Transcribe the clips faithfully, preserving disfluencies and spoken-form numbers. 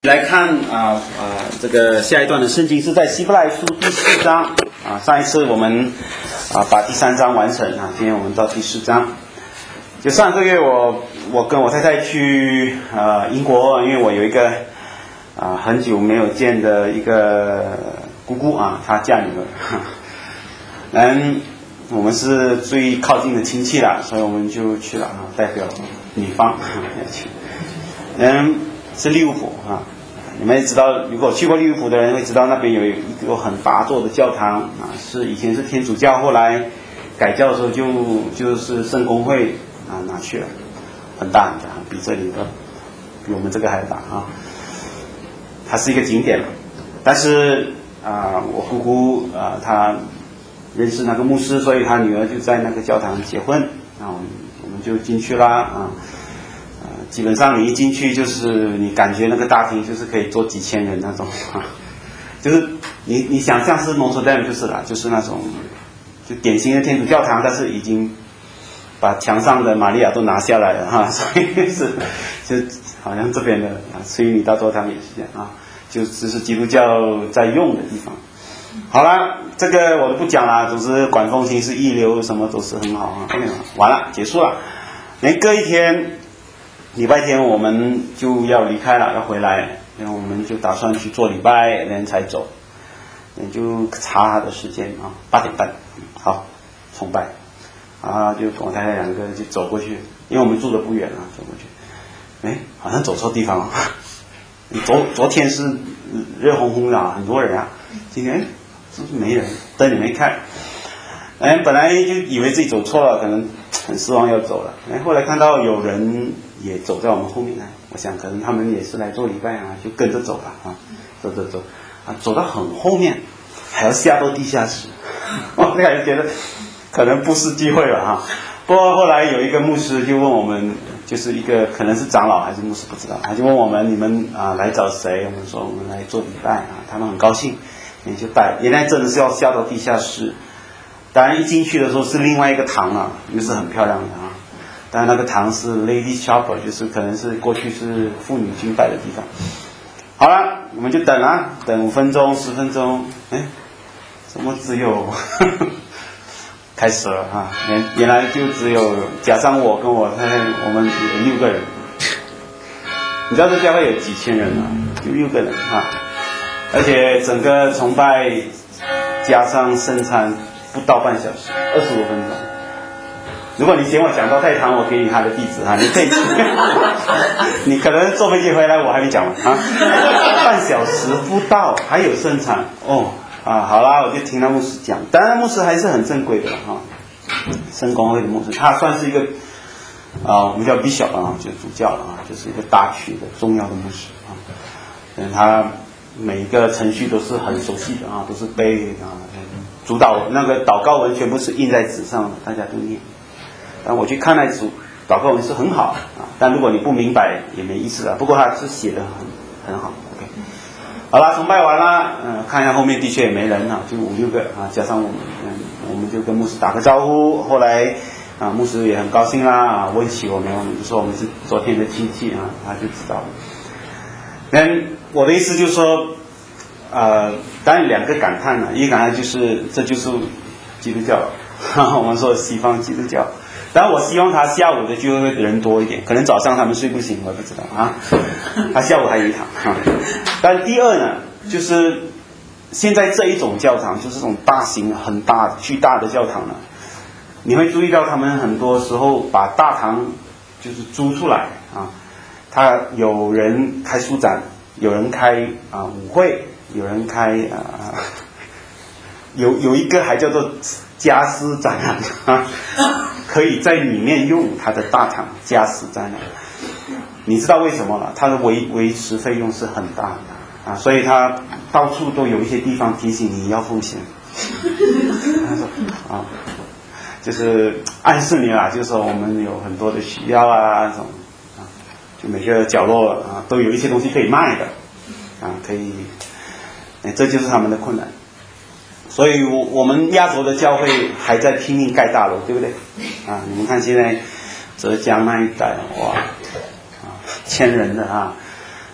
来看啊啊，这个下一段的圣经是在希伯来书第四章啊。上一次我们啊把第三章完成啊，今天我们到第四章。就上个月我我跟我太太去啊英国，因为我有一个啊很久没有见的一个姑姑啊，她嫁女儿，嗯，我们是最靠近的亲戚了，所以我们就去了啊，代表女方要去，嗯，是利物浦啊。你们也知道，如果去过利物浦的人会知道，那边有一个很大座的教堂啊，是以前是天主教，后来改教的时候就就是圣公会啊拿去了，很大很大，比这里的比我们这个还大啊。它是一个景点，但是啊，我姑姑啊，她认识那个牧师，所以她女儿就在那个教堂结婚，啊，我们就进去啦啊。基本上你一进去就是你感觉那个大厅就是可以坐几千人那种啊，就是你你想象是 Notre Dame 就是啦，就是那种就典型的天主教堂，但是已经把墙上的玛利亚都拿下来了哈，所以是就好像这边的啊，崔尼大教堂也是这样啊，就只是基督教在用的地方。好了，这个我都不讲了，总之管风琴是一流，什么都是很好啊。完了，结束了，连隔一天。礼拜天我们就要离开了，要回来，然后我们就打算去做礼拜，然后才走。你就查他的时间啊，八点半，好，崇拜，啊，就跟我太太两个就走过去，因为我们住的不远啊，走过去，哎，好像走错地方了。昨昨天是热烘烘的，很多人啊，今天是不是没人？灯也没开。哎，本来就以为自己走错了，可能很失望要走了。哎，后来看到有人也走在我们后面来，我想可能他们也是来做礼拜啊，就跟着走了啊，走走走啊，走到很后面，还要下到地下室，我那个觉得可能不是机会了哈。不过后来有一个牧师就问我们，就是一个可能是长老还是牧师不知道，他就问我们你们啊来找谁？我们说我们来做礼拜啊，他们很高兴，也就带。原来真的是要下到地下室。当然一进去的时候是另外一个堂啊，又是很漂亮的啊。当然那个堂是 Lady Chapel， 就是可能是过去是妇女敬拜的地方。好了，我们就等啊，等五分钟、十分钟，哎，怎么只有开始了啊？原原来就只有加上我跟我太太，我们有六个人。你知道这教会有几千人啊？就六个人啊，而且整个崇拜加上圣餐。不到半小时，二十五分钟。如果你嫌我讲到太长，我给你他的地址哈，你可以你可能坐飞机回来，我还没讲完啊，半小时不到，还有盛产哦啊，好啦，我就听他牧师讲，当然牧师还是很正规的哈，圣公会的牧师，他算是一个啊，我们叫 bishop 啊，就是主教了啊，就是一个大区的重要的牧师啊，嗯，他每一个程序都是很熟悉的啊，都是背啊。主导那个祷告文全部是印在纸上的，大家都念。但我去看那组祷告文是很好啊，但如果你不明白也没意思了。不过他是写的很很好。OK， 好了，崇拜完了，嗯、呃，看一下后面的确也没人啊，就五六个啊，加上我们，嗯，我们就跟牧师打个招呼。后来啊，牧师也很高兴啦，啊，问起我们，我们就说我们是昨天的亲戚啊，他就知道了。嗯，我的意思就是说。呃，当然两个感叹了，一个感叹就是这就是基督教，我们说西方基督教。当然我希望他下午的聚会人多一点，可能早上他们睡不醒，我不知道啊。他下午还有一堂。啊、但第二呢，就是现在这一种教堂，就是这种大型很大巨大的教堂呢，你会注意到他们很多时候把大堂就是租出来啊，他有人开书展，有人开啊舞会。有人开啊、呃，有有一个还叫做家私展览啊，可以在里面用他的大堂家私展览。你知道为什么了？它的维维持费用是很大的啊，所以他到处都有一些地方提醒你要付钱。他说啊，就是暗示你啦，就是说我们有很多的需要啊，这种啊，就每个角落啊都有一些东西可以卖的啊，可以。这就是他们的困难，所以我我们亚洲的教会还在拼命盖大楼，对不对？啊，你们看现在浙江那一带，哇，啊，千人的啊，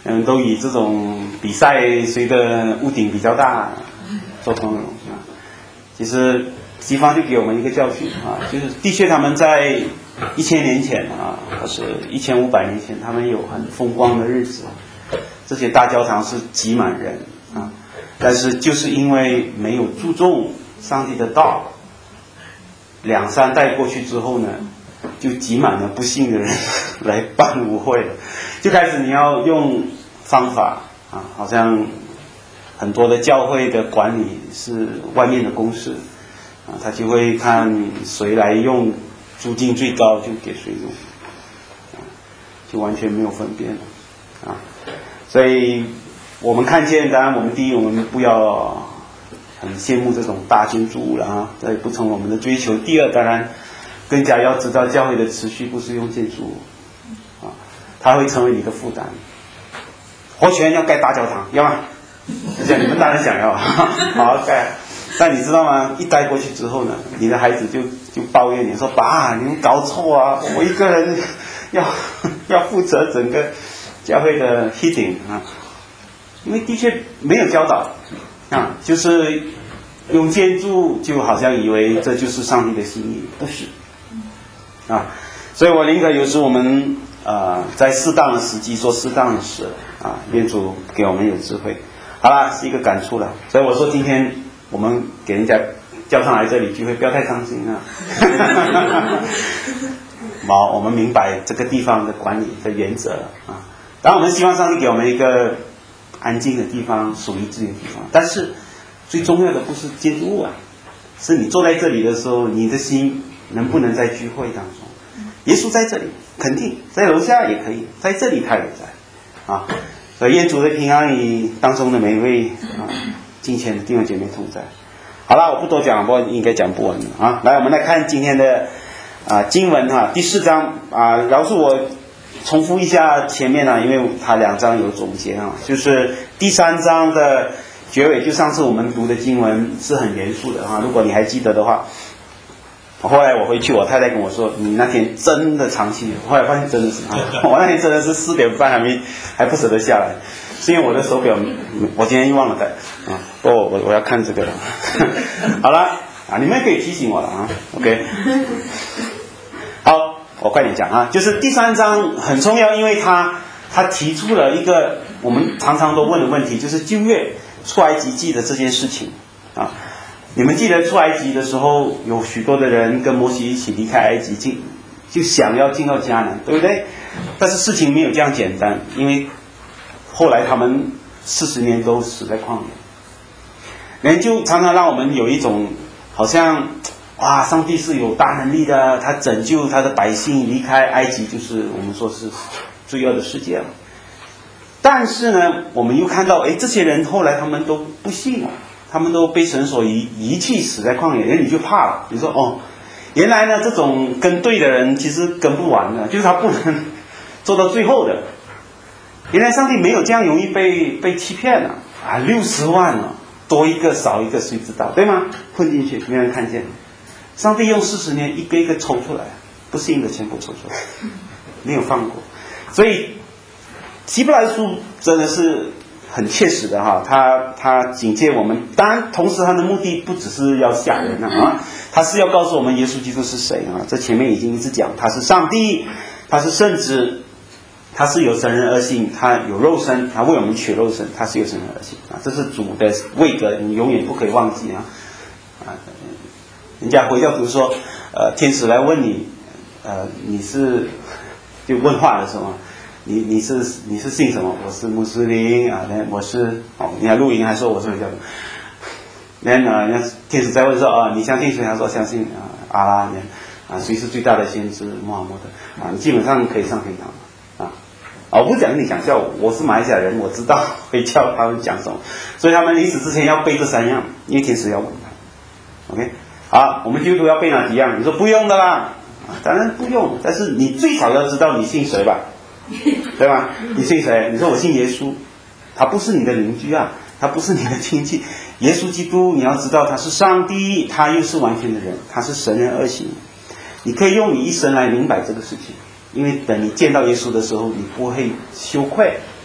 嗯，都以这种比赛谁的屋顶比较大做通融啊。其实西方就给我们一个教训啊，就是的确他们在一千年前啊，或是一千五百年前，他们有很风光的日子，这些大教堂是挤满人啊，但是就是因为没有注重上帝的道，两三代过去之后呢，就挤满了不幸的人来办舞会了，就开始你要用方法啊，好像很多的教会的管理是外面的公事啊，他就会看谁来用租金最高就给谁用，啊，就完全没有分辨了啊。所以我们看见，当然我们第一，我们不要很羡慕这种大建筑物了啊，这也不成我们的追求。第二，当然更加要知道教会的持续不是用建筑物啊，它会成为你的负担。活泉要盖大教堂，要吗？这样你们当然想要，好盖。但你知道吗？一待过去之后呢，你的孩子就就抱怨你说：“爸，你们搞错啊！我一个人要要负责整个教会的 heating 啊，因为的确没有教导啊，就是用建筑就好像以为这就是上帝的心意，不是啊。所以我宁可有时我们呃在适当的时机做适当的事啊，愿主给我们有智慧。好了，是一个感触了。所以我说今天。我们给人家叫上来这里聚会，不要太伤心啊！好，我们明白这个地方的管理的原则啊。当然，我们希望上帝给我们一个安静的地方，属于自己的地方。但是最重要的不是建筑物啊，是你坐在这里的时候，你的心能不能在聚会当中？耶稣在这里，肯定在楼下也可以，在这里他也在啊。所以愿主的平安与当中的每一位啊。敬虔的弟兄姐妹同在。好了，我不多讲，不过应该讲不完啊。来，我们来看今天的啊经文哈、啊，第四章啊，饶恕我重复一下前面啊，因为它两章有总结啊，就是第三章的结尾，就上次我们读的经文是很严肃的啊。如果你还记得的话，后来我回去，我太太跟我说，你那天真的长期，后来发现真的是啊，我那天真的是四点半还没还不舍得下来。是因为我的手表，我今天又忘了带啊！不过我我要看这个了。好了啊，你们可以提醒我了啊。OK， 好，我快点讲啊。就是第三章很重要，因为他他提出了一个我们常常都问的问题，就是旧约出埃及记的这件事情啊。你们记得出埃及的时候，有许多的人跟摩西一起离开埃及进，就想要进到迦南，对不对？但是事情没有这样简单，因为后来他们四十年都死在旷野，人就常常让我们有一种好像哇，上帝是有大能力的，他拯救他的百姓离开埃及，就是我们说是罪恶的世界了。但是呢，我们又看到，哎，这些人后来他们都不信了，他们都被神所遗遗弃，死在旷野，人你就怕了。你说哦，原来呢这种跟对的人其实跟不完的，就是他不能做到最后的。原来上帝没有这样容易被被欺骗了啊！六十万了，多一个少一个谁知道，对吗？混进去没人看见。上帝用四十年一个一个抽出来，不信的全部抽出来，没有放过。所以希伯来书真的是很切实的哈，他他警戒我们，当然同时他的目的不只是要吓人啊，他是要告诉我们耶稣基督是谁啊？这前面已经一直讲，他是上帝，他是圣子。他是有神人而性，他有肉身，他为我们取肉身，他是有神人而性啊，这是主的位格，你永远不可以忘记啊！啊，人家回教徒说，呃，天使来问你，呃，你是就问话的时候，你你是你是信什么？我是穆斯林啊，我是哦，你看录音还说我是回教徒，人家人家天使在问说啊，你相信谁？他说相信啊阿拉，啊，谁是最大的先知穆罕默德啊？你基本上可以上天堂。啊，我不讲你讲笑我，我是马来西亚人，我知道会叫他们讲什么，所以他们临死之前要背这三样，因为天使要问他。OK， 好，我们基督徒要背哪几样？你说不用的啦，啊，当然不用，但是你最少要知道你信谁吧，对吧？你信谁？你说我信耶稣，他不是你的邻居啊，他不是你的亲戚，耶稣基督你要知道他是上帝，他又是完全的人，他是神人二行，你可以用你一生来明白这个事情。因为等你见到耶稣的时候，你不会羞愧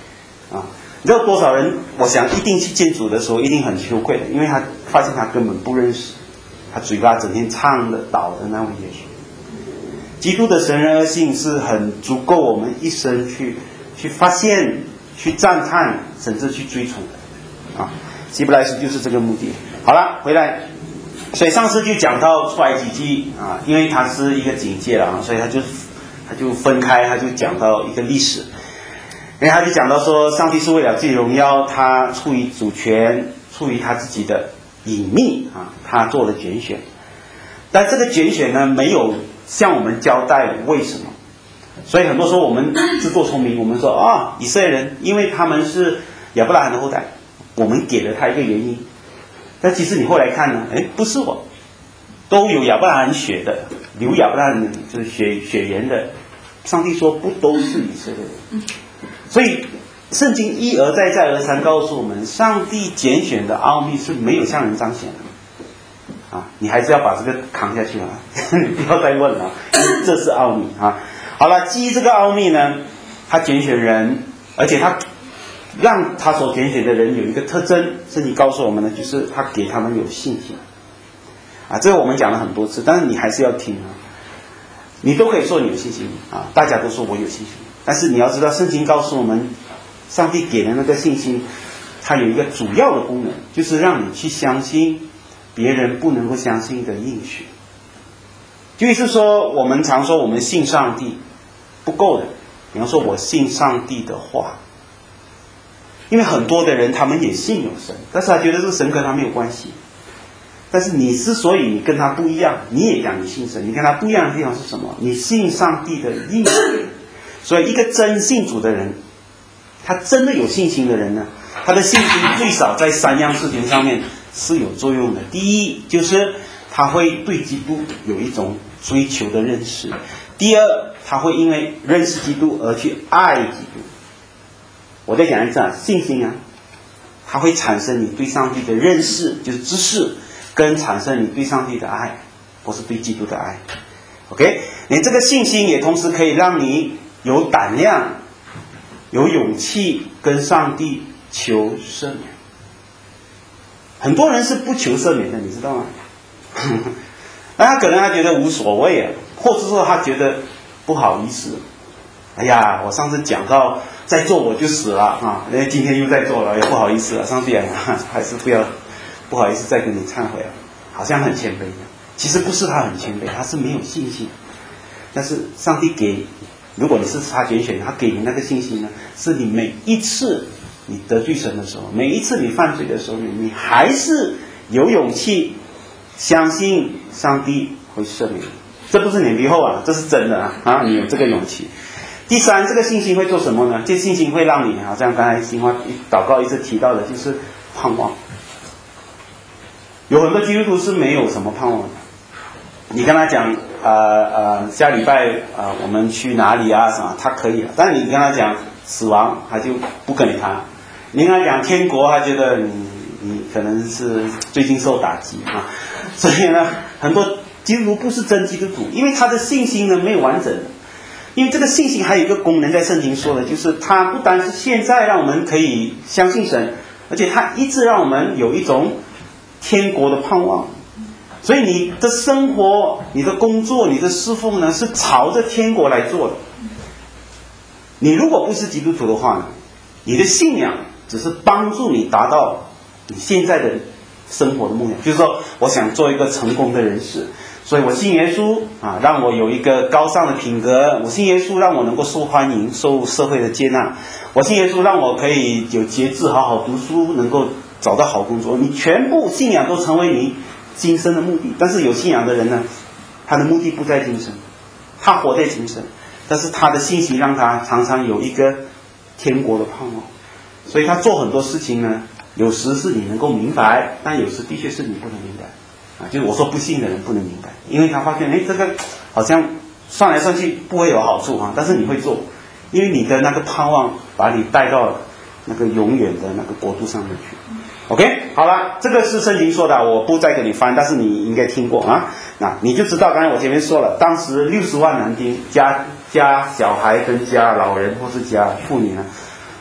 啊。你知道多少人？我想一定去见主的时候，一定很羞愧的，因为他发现他根本不认识，他嘴巴整天唱的、祷的那位耶稣。基督的神人二性是很足够我们一生去去发现、去赞叹，甚至去追崇的啊。希伯来书就是这个目的。好了，回来，所以上次就讲到出埃及记啊，因为它是一个警戒了啊，所以他就他就分开，他就讲到一个历史。因为他就讲到说，上帝是为了自己荣耀，他出于主权，出于他自己的隐秘啊，他做了拣选。但这个拣选呢，没有向我们交代为什么。所以很多时候我们自作聪明，我们说啊，以色列人因为他们是亚伯拉罕的后代，我们给了他一个原因。但其实你后来看呢，哎，不是我，都有亚伯拉罕血的，流亚伯拉罕就是血血缘的。上帝说不都是以色列人。所以圣经一而再再而三告诉我们，上帝拣选的奥秘是没有向人彰显的啊！你还是要把这个扛下去啊！你不要再问了，这是奥秘啊！好了，基于这个奥秘呢，他拣选人，而且他让他所拣选的人有一个特征，圣经告诉我们呢，就是他给他们有信心啊！这个我们讲了很多次，但是你还是要听啊！你都可以说你有信心啊，大家都说我有信心。但是你要知道，圣经告诉我们，上帝给的那个信心，它有一个主要的功能，就是让你去相信别人不能够相信的应许。就是说，我们常说我们信上帝不够的，比方说我信上帝的话，因为很多的人他们也信有神，但是他觉得这个神跟他没有关系。但是你之所以你跟他不一样，你也讲你信神，你跟他不一样的地方是什么？你信上帝的应许。所以一个真信主的人，他真的有信心的人呢，他的信心最少在三样事情上面是有作用的。第一，就是他会对基督有一种追求的认识；第二，他会因为认识基督而去爱基督。我再讲一次啊，信心啊，它会产生你对上帝的认识，就是知识，跟产生你对上帝的爱，不是对基督的爱。OK， 你这个信心也同时可以让你有胆量、有勇气跟上帝求赦免。很多人是不求赦免的，你知道吗？那他可能他觉得无所谓啊，或者说他觉得不好意思。哎呀，我上次讲到再做我就死了啊，因为今天又在做了，也不好意思了。上帝啊，还是不要不好意思再跟你忏悔了，好像很谦卑的。其实不是他很谦卑，他是没有信心。但是上帝给。如果你是他拣选，他给你那个信心呢，是你每一次你得罪神的时候，每一次你犯罪的时候，你还是有勇气相信上帝会赦免你。这不是脸皮厚啊，这是真的啊！啊，你有这个勇气。第三，这个信心会做什么呢？这信心会让你，好像刚才新华祷告一直提到的，就是盼望。有很多基督徒是没有什么盼望的。你跟他讲，呃呃，下礼拜呃我们去哪里啊什么，他可以了。但是你跟他讲死亡，他就不跟你谈。你跟他讲天国，他觉得你你可能是最近受打击啊。所以呢，很多基督徒不是真基督徒，因为他的信心呢没有完整。因为这个信心还有一个功能，在圣经说的，就是它不单是现在让我们可以相信神，而且它一直让我们有一种天国的盼望。所以你的生活、你的工作、你的侍奉呢，是朝着天国来做的。你如果不是基督徒的话呢，你的信仰只是帮助你达到你现在的生活的梦想。就是说，我想做一个成功的人士，所以我信耶稣啊，让我有一个高尚的品格；我信耶稣，让我能够受欢迎、受社会的接纳；我信耶稣，让我可以有节制、好好读书，能够找到好工作。你全部信仰都成为你今生的目的。但是有信仰的人呢，他的目的不在今生，他活在今生，但是他的信心让他常常有一个天国的盼望。所以他做很多事情呢，有时是你能够明白，但有时的确是你不能明白啊。就是我说不信的人不能明白，因为他发现哎，这个好像算来算去不会有好处啊，但是你会做，因为你的那个盼望把你带到那个永远的那个国度上面去。OK， 好了，这个是圣经说的，我不再给你翻，但是你应该听过啊。那你就知道，刚才我前面说了，当时六十万男丁加加小孩跟加老人或是加妇女呢，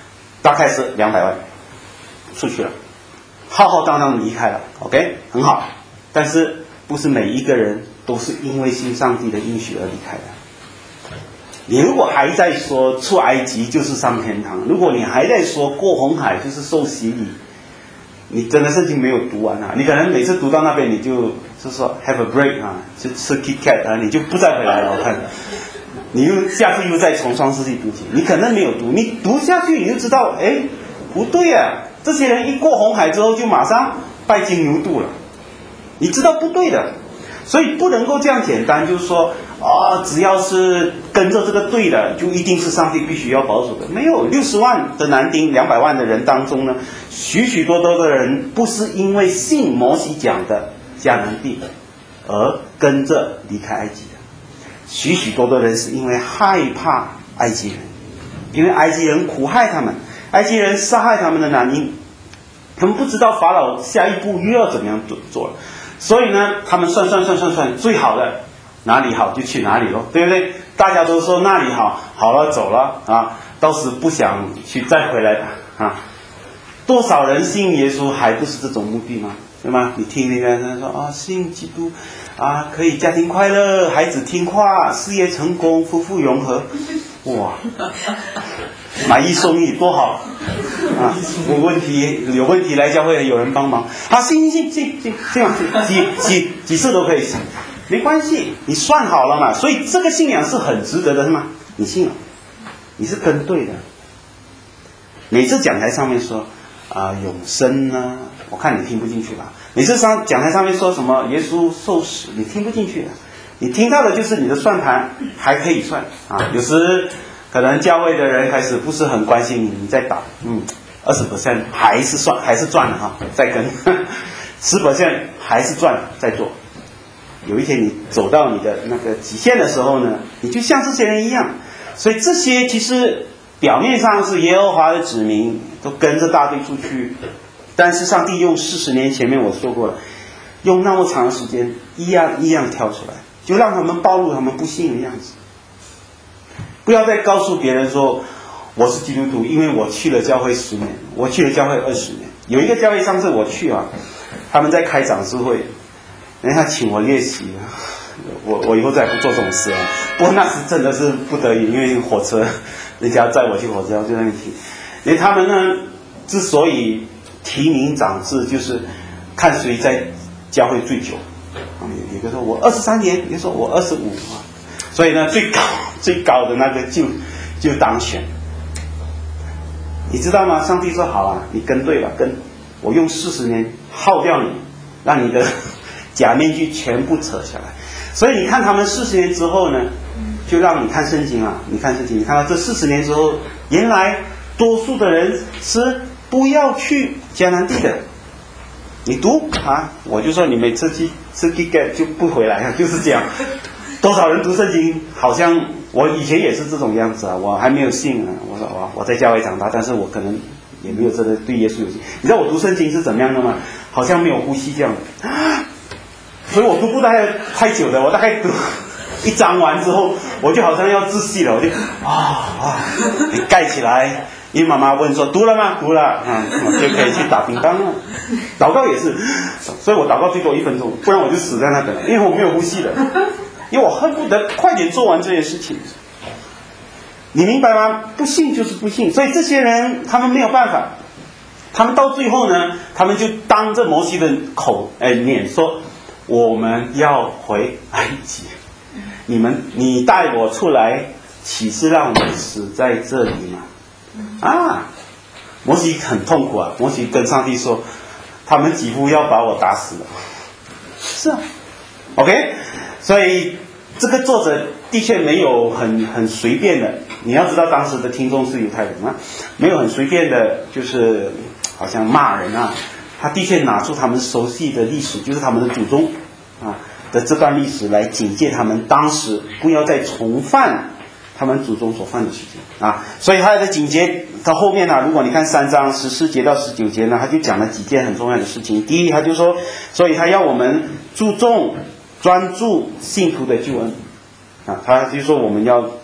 大概是两百万出去了，浩浩荡荡离开了 ，OK， 很好。但是不是每一个人都是因为信上帝的应许而离开的。你如果还在说出埃及就是上天堂，如果你还在说过红海就是受洗礼，你真的圣经没有读完啊！你可能每次读到那边你就就说 have a break 啊，就吃 Kit Kat 啊，你就不再回来了。我看你又下次又再从创世纪读起，你可能没有读，你读下去你就知道，哎，不对啊！这些人一过红海之后就马上拜金牛犊了，你知道不对的，所以不能够这样简单，就是说啊、哦，只要是跟着这个对的，就一定是上帝必须要保守的。没有，六十万的男丁，两百万的人当中呢，许许多多的人不是因为信摩西讲的迦南地而跟着离开埃及的，许许多多人是因为害怕埃及人，因为埃及人苦害他们，埃及人杀害他们的男婴，他们不知道法老下一步又要怎么样做了，所以呢，他们算算算算算，最好的哪里好就去哪里咯，对不对？大家都说那里好，好了走了啊，到时不想去再回来啊。多少人信耶稣还不是这种目的吗？对吗？你听那个人说啊，信基督啊，可以家庭快乐，孩子听话，事业成功，夫妇融合，哇，买一送一多好啊！有问题有问题来教会有人帮忙，啊，信信信信信信几几几次都可以信。没关系，你算好了嘛，所以这个信仰是很值得的，是吗？你信了，你是跟对的。每次讲台上面说啊、呃、永生呢，我看你听不进去吧。每次上讲台上面说什么耶稣受死，你听不进去的。你听到的就是你的算盘还可以算啊。有时可能教会的人开始不是很关心你，你在打，嗯，二十 percent 还是算还是赚了哈，再跟十 percent 还是赚了，再做。有一天你走到你的那个极限的时候呢，你就像这些人一样。所以这些其实表面上是耶和华的子民，都跟着大队出去，但是上帝用四十年，前面我说过了，用那么长的时间，一样一样挑出来，就让他们暴露他们不信的样子。不要再告诉别人说我是基督徒，因为我去了教会十年，我去了教会二十年。有一个教会上次我去啊，他们在开长智会。人家请我练习，我我以后再不做这种事了。不过那是真的是不得已，因为火车，人家载我去火车，我就在那里听。因为他们呢，之所以提名长智，就是看谁在教会最久。有一个说我二十三年，有一个说我二十五啊，所以呢，最高最高的那个就就当选。你知道吗？上帝说好啊，你跟对了，跟我用四十年耗掉你，让你的假面具全部扯下来。所以你看他们四十年之后呢，就让你看圣经啊，你看圣经，你看到这四十年之后，原来多数的人是不要去迦南地的。你读啊，我就说你每次去吃 Kit Kat 就不回来，就是这样。多少人读圣经，好像我以前也是这种样子啊，我还没有信啊，我说我我在教会长大，但是我可能也没有真的对耶稣有信。你知道我读圣经是怎么样的吗？好像没有呼吸这样的。所以我读不太太久的，我大概读一章完之后，我就好像要窒息了，我就啊啊，你盖起来。因为妈妈问说读了吗？读了，嗯，我就可以去打乒乓了。祷告也是，所以我祷告最多一分钟，不然我就死在那等，因为我没有呼吸的，因为我恨不得快点做完这件事情。你明白吗？不信就是不信，所以这些人他们没有办法，他们到最后呢，他们就当着摩西的口哎脸说。我们要回埃及，你们你带我出来，岂是让我死在这里吗？啊，摩西很痛苦啊，摩西跟上帝说，他们几乎要把我打死了。是啊 ，OK， 所以这个作者的确没有很很随便的，你要知道当时的听众是犹太人啊，没有很随便的，就是好像骂人啊。他的确拿出他们熟悉的历史，就是他们的祖宗啊的这段历史来警戒他们，当时不要再重犯他们祖宗所犯的事情啊。所以他的警戒到后面呢、啊，如果你看三章十四节到十九节呢，他就讲了几件很重要的事情。第一，他就说，所以他要我们注重专注信徒的救恩啊，他就说我们要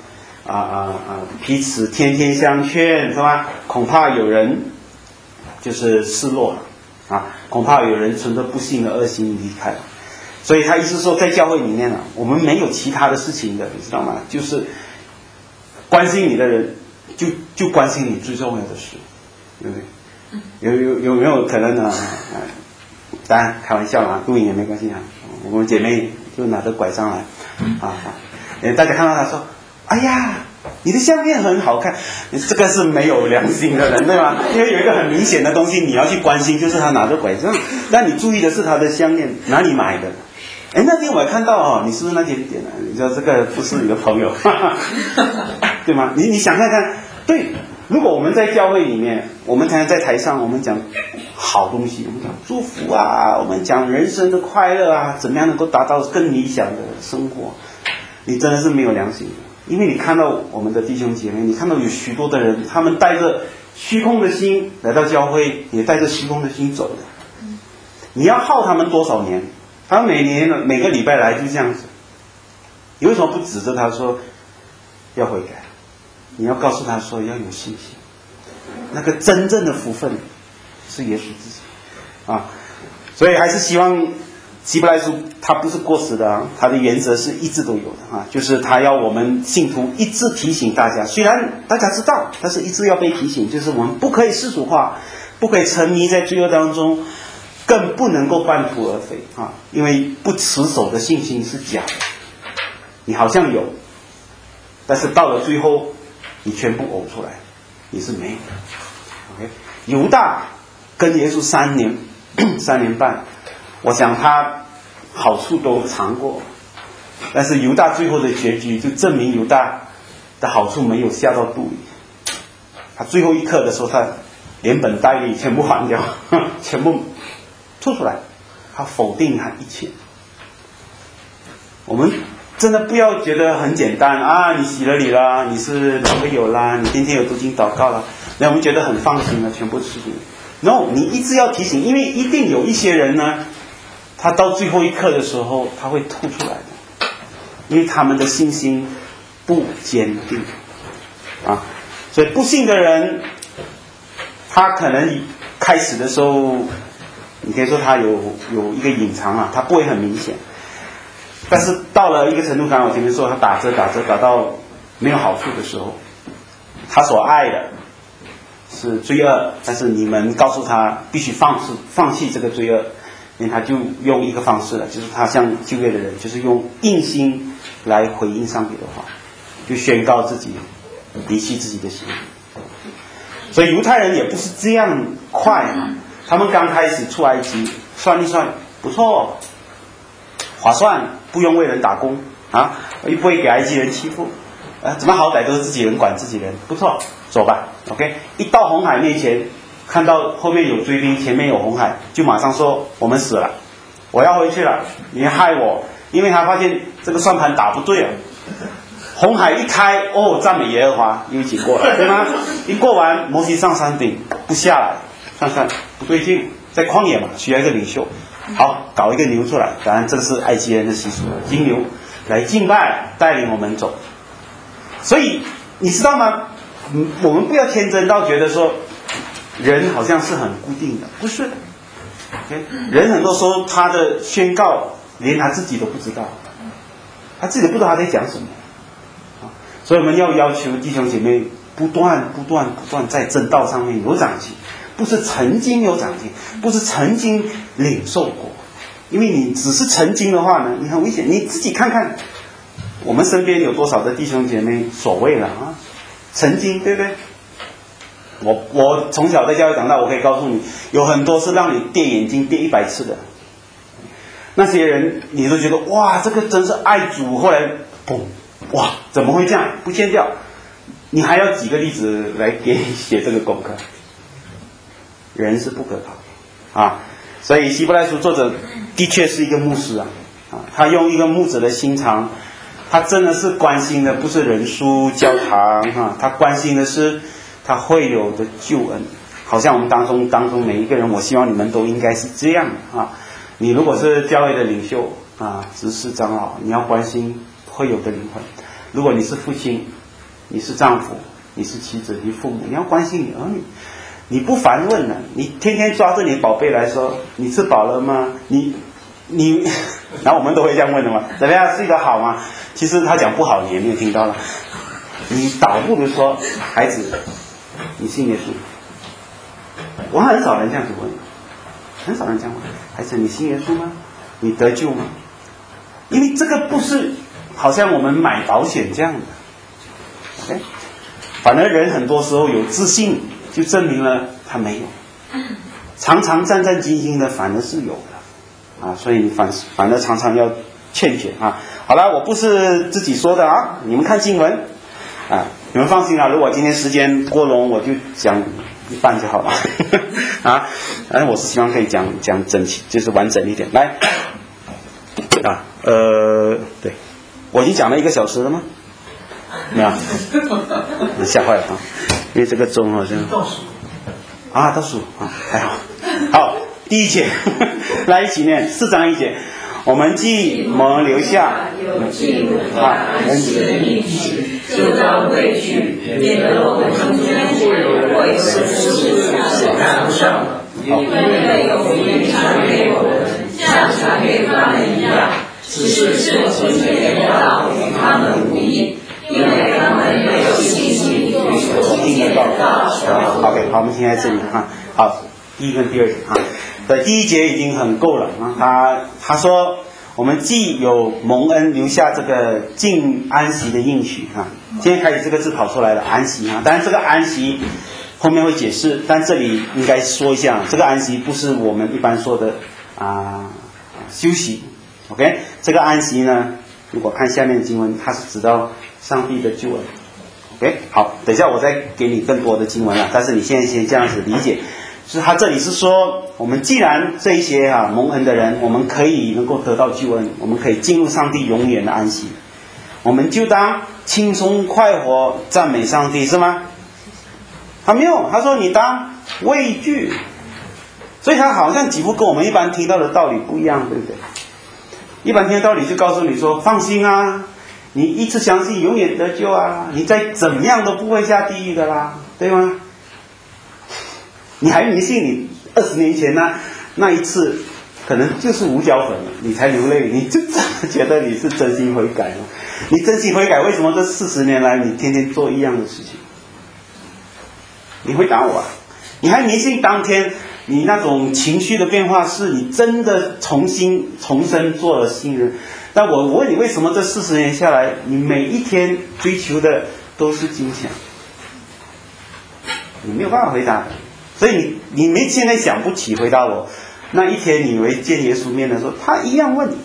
啊啊啊彼此天天相劝，是吧？恐怕有人就是失落了啊，恐怕有人存着不幸的恶心离开了。所以他意思说，在教会里面呢、啊，我们没有其他的事情的，你知道吗？就是关心你的人，就就关心你最重要的事，对不对？有有有没有可能呢？当然开玩笑啦，录影也没关系啊。我们姐妹就拿着拐杖来，啊，大家看到她说：“哎呀，你的项链很好看。”这个是没有良心的人，对吧？因为有一个很明显的东西你要去关心，就是他拿着拐杖，但你注意的是他的项链哪里买的。哎，那天我还看到哦，你是不是那天点的？你说这个不是你的朋友，对吗？你你想看看，对。如果我们在教会里面，我们常常在台上，我们讲好东西，我们讲祝福啊，我们讲人生的快乐啊，怎么样能够达到更理想的生活，你真的是没有良心的。因为你看到我们的弟兄姐妹，你看到有许多的人，他们带着虚空的心来到教会，也带着虚空的心走的。你要耗他们多少年？他们每年每个礼拜来就这样子，你为什么不指着他说要悔改？你要告诉他说要有信心，那个真正的福分是耶稣自己啊，所以还是希望希伯来书它不是过时的啊，它的原则是一直都有的啊，就是他要我们信徒一直提醒大家，虽然大家知道，但是一直要被提醒，就是我们不可以世俗化，不可以沉迷在罪恶当中，更不能够半途而废啊，因为不持守的信心是假的，你好像有，但是到了最后你全部呕出来，你是没有的。OK， 犹大跟耶稣三年三年半，我想他好处都尝过，但是犹大最后的结局就证明犹大的好处没有下到肚里。他最后一刻的时候，他连本带利全部还掉，全部吐出来，他否定他一切。我们真的不要觉得很简单啊！你洗了礼啦，你是老个友啦，你天天有读经祷告啦，让我们觉得很放心了，全部是你。No， 你一直要提醒，因为一定有一些人呢，他到最后一刻的时候，他会吐出来的，因为他们的信心不坚定啊。所以不信的人，他可能开始的时候，你可以说他有有一个隐藏啊，他不会很明显。但是到了一个程度，刚才我前面说他打折打折打到没有好处的时候，他所爱的是罪恶，但是你们告诉他必须放弃放弃这个罪恶，因为他就用一个方式了，就是他像旧约的人，就是用硬心来回应上帝的话，就宣告自己离弃自己的行为。所以犹太人也不是这样快啊，他们刚开始出埃及，算一算不错，划算，不用为人打工啊，又不会给埃及人欺负，啊，怎么好歹都是自己人管自己人，不错，走吧 ，OK。一到红海面前，看到后面有追兵，前面有红海，就马上说我们死了，我要回去了，你害我，因为他发现这个算盘打不对了。红海一开，哦，赞美耶和华，又一起过了，对吗？一过完，摩西上山顶不下来，看看不对劲，在旷野嘛，需要一个领袖。好，搞一个牛出来，当然这个是埃及人的习俗，金牛来敬拜，带领我们走。所以你知道吗？我们不要天真到觉得说人好像是很固定的，不是的。Okay？ 人很多时候他的宣告连他自己都不知道，他自己都不知道他在讲什么。所以我们要要求弟兄姐妹不断不断不断在正道上面有长进。不是曾经有长进，不是曾经领受过，因为你只是曾经的话呢，你很危险。你自己看看，我们身边有多少的弟兄姐妹所谓了啊，曾经，对不对？我我从小在教会长大，我可以告诉你，有很多是让你跌眼睛跌一百次的。那些人，你都觉得哇，这个真是爱主，后来砰，哇，怎么会这样？不见掉？你还要几个例子来给你写这个功课？人是不可靠的啊，所以希伯来书作者的确是一个牧师啊，啊，他用一个牧者的心肠，他真的是关心的不是人数教堂啊，他关心的是他会有的救恩。好像我们当中当中每一个人，我希望你们都应该是这样的啊。你如果是教会的领袖啊，执事长老，你要关心会有的灵魂；如果你是父亲， 你是丈夫，你是妻子，你父母，你要关心你儿女。你不烦问了，你天天抓着你宝贝来说，你吃饱了吗？你你，然后我们都会这样问的嘛，怎么样，睡得好吗？其实他讲不好，你也没有听到了。你倒不如说，孩子，你信耶稣？我很少人这样子问，很少人这样问。孩子，你信耶稣吗？你得救吗？因为这个不是好像我们买保险这样的 ，OK？ 反而人很多时候有自信，就证明了他没有。常常战战兢兢的，反而是有的啊，所以反反而常常要劝劝啊。好了，我不是自己说的啊，你们看新闻啊，你们放心啊，如果今天时间过容，我就讲一半就好了啊。但是我是希望可以讲讲整齐，就是完整一点。来啊，呃，对，我已经讲了一个小时了吗？没有，吓坏了啊！因为这个钟好像啊，倒数啊，还好。好，第一节，来一起念四章一节。我们既蒙留下有记录的安息的应许，就当回去，免得我们中间会有会有事是赶不上的，因为有福音传给我们，像传给他们一样，只是这今天的道与他们无异，因为他们没有信心与所听的道传。 OK， 好，我们现在这里哈，好，第一跟第二节啊。对，第一节已经很够了啊。他他说，我们既有蒙恩留下这个尽安息的应许啊。今天开始这个字跑出来了，安息啊。当然这个安息后面会解释，但这里应该说一下，这个安息不是我们一般说的啊休息。OK， 这个安息呢，如果看下面的经文，它是指到上帝的救恩。OK， 好，等一下我再给你更多的经文了，但是你现在先这样子理解。是他这里是说，我们既然这一些啊蒙恩的人，我们可以能够得到救恩，我们可以进入上帝永远的安息，我们就当轻松快活赞美上帝，是吗？他没有，他说你当畏惧，所以他好像几乎跟我们一般听到的道理不一样，对不对？一般听的道理就告诉你说，放心啊，你一直相信永远得救啊，你再怎么样都不会下地狱的啦，对吗？你还迷信你二十年前呢那一次可能就是五角粉了，你才流泪，你就觉得你是真心悔改了。你真心悔改，为什么这四十年来你天天做一样的事情？你回答我啊！你还迷信当天你那种情绪的变化是你真的重新重生做了新人？但我问你，为什么这四十年下来，你每一天追求的都是金钱？你没有办法回答的。所以你你没现在想不起回答我那一天你以为见耶稣面的时候，他一样问你，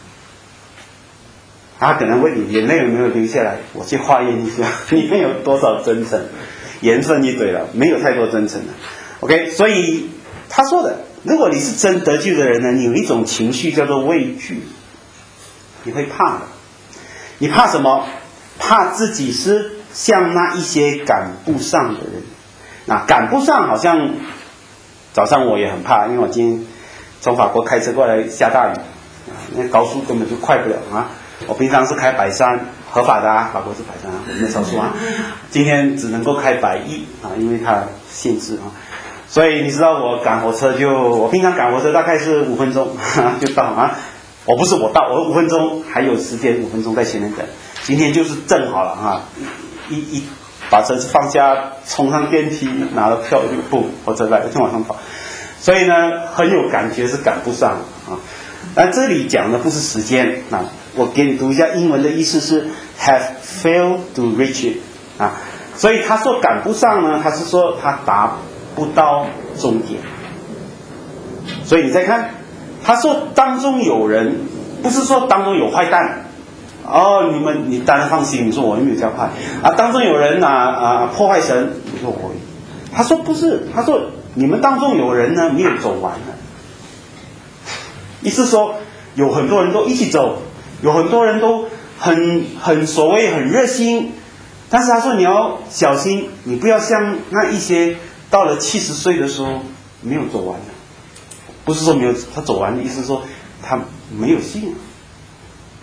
他可能问你眼泪有没有流下来，我去化验一下里面有多少真诚，盐分一堆了，没有太多真诚了。 OK， 所以他说的，如果你是真得救的人呢，你有一种情绪叫做畏惧，你会怕的。你怕什么？怕自己是像那一些赶不上的人。那赶不上，好像早上我也很怕，因为我今天从法国开车过来下大雨，那高速根本就快不了啊。我平常是开百三合法的啊，法国是百三啊，我们的超速啊。今天只能够开百一啊，因为它限制啊。所以你知道我赶火车就，我平常赶火车大概是五分钟就到啊。我不是我到，我五分钟还有时间，五分钟在前面等。今天就是正好了啊，一一。一把车子放下，冲上电梯，拿了票就不，火车来了就往上跑，所以呢很有感觉，是赶不上啊。但这里讲的不是时间啊，我给你读一下英文的意思是 have failed to reach it 啊，所以他说赶不上呢，他是说他达不到终点。所以你再看，他说当中有人，不是说当中有坏蛋。哦，你们你当然放心，你说我又没有教坏啊。当中有人啊啊破坏神，你说我，他说不是，他说你们当中有人呢没有走完了，意思说有很多人都一起走，有很多人都很很所谓很热心，但是他说你要小心，你不要像那一些到了七十岁的时候没有走完了，不是说没有他走完的意思是说他没有信。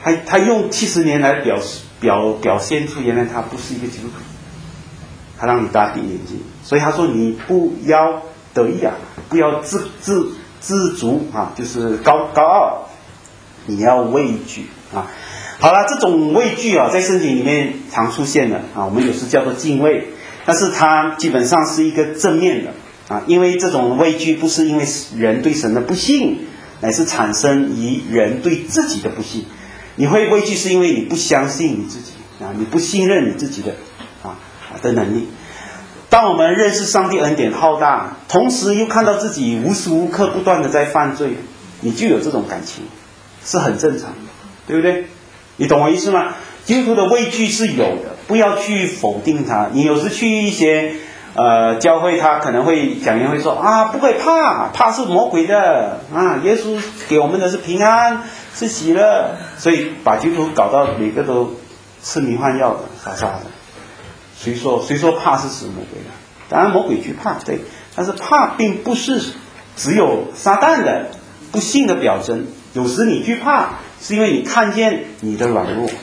他他用七十年来表表表现出原来他不是一个基督徒，他让你大跌眼镜。所以他说你不要得意啊，不要自自自足啊，就是高高傲，你要畏惧啊。好了，这种畏惧啊，在圣经里面常出现的啊，我们有时叫做敬畏，但是它基本上是一个正面的啊，因为这种畏惧不是因为人对神的不信，乃是产生于人对自己的不信。你会畏惧是因为你不相信你自己啊，你不信任你自己的啊的能力。当我们认识上帝恩典浩大，同时又看到自己无时无刻不断的在犯罪，你就有这种感情，是很正常的，对不对？你懂我意思吗？基督徒的畏惧是有的，不要去否定它。你有时去一些呃教会，他可能会讲员会说啊，不会怕，怕是魔鬼的啊，耶稣给我们的是平安，是喜乐，所以把基督徒搞到每个都吃迷幻药的，傻傻的。谁说谁说怕是使魔鬼的？当然魔鬼惧怕，对，但是怕并不是只有撒旦的不幸的表征。有时你惧怕是因为你看见你的软弱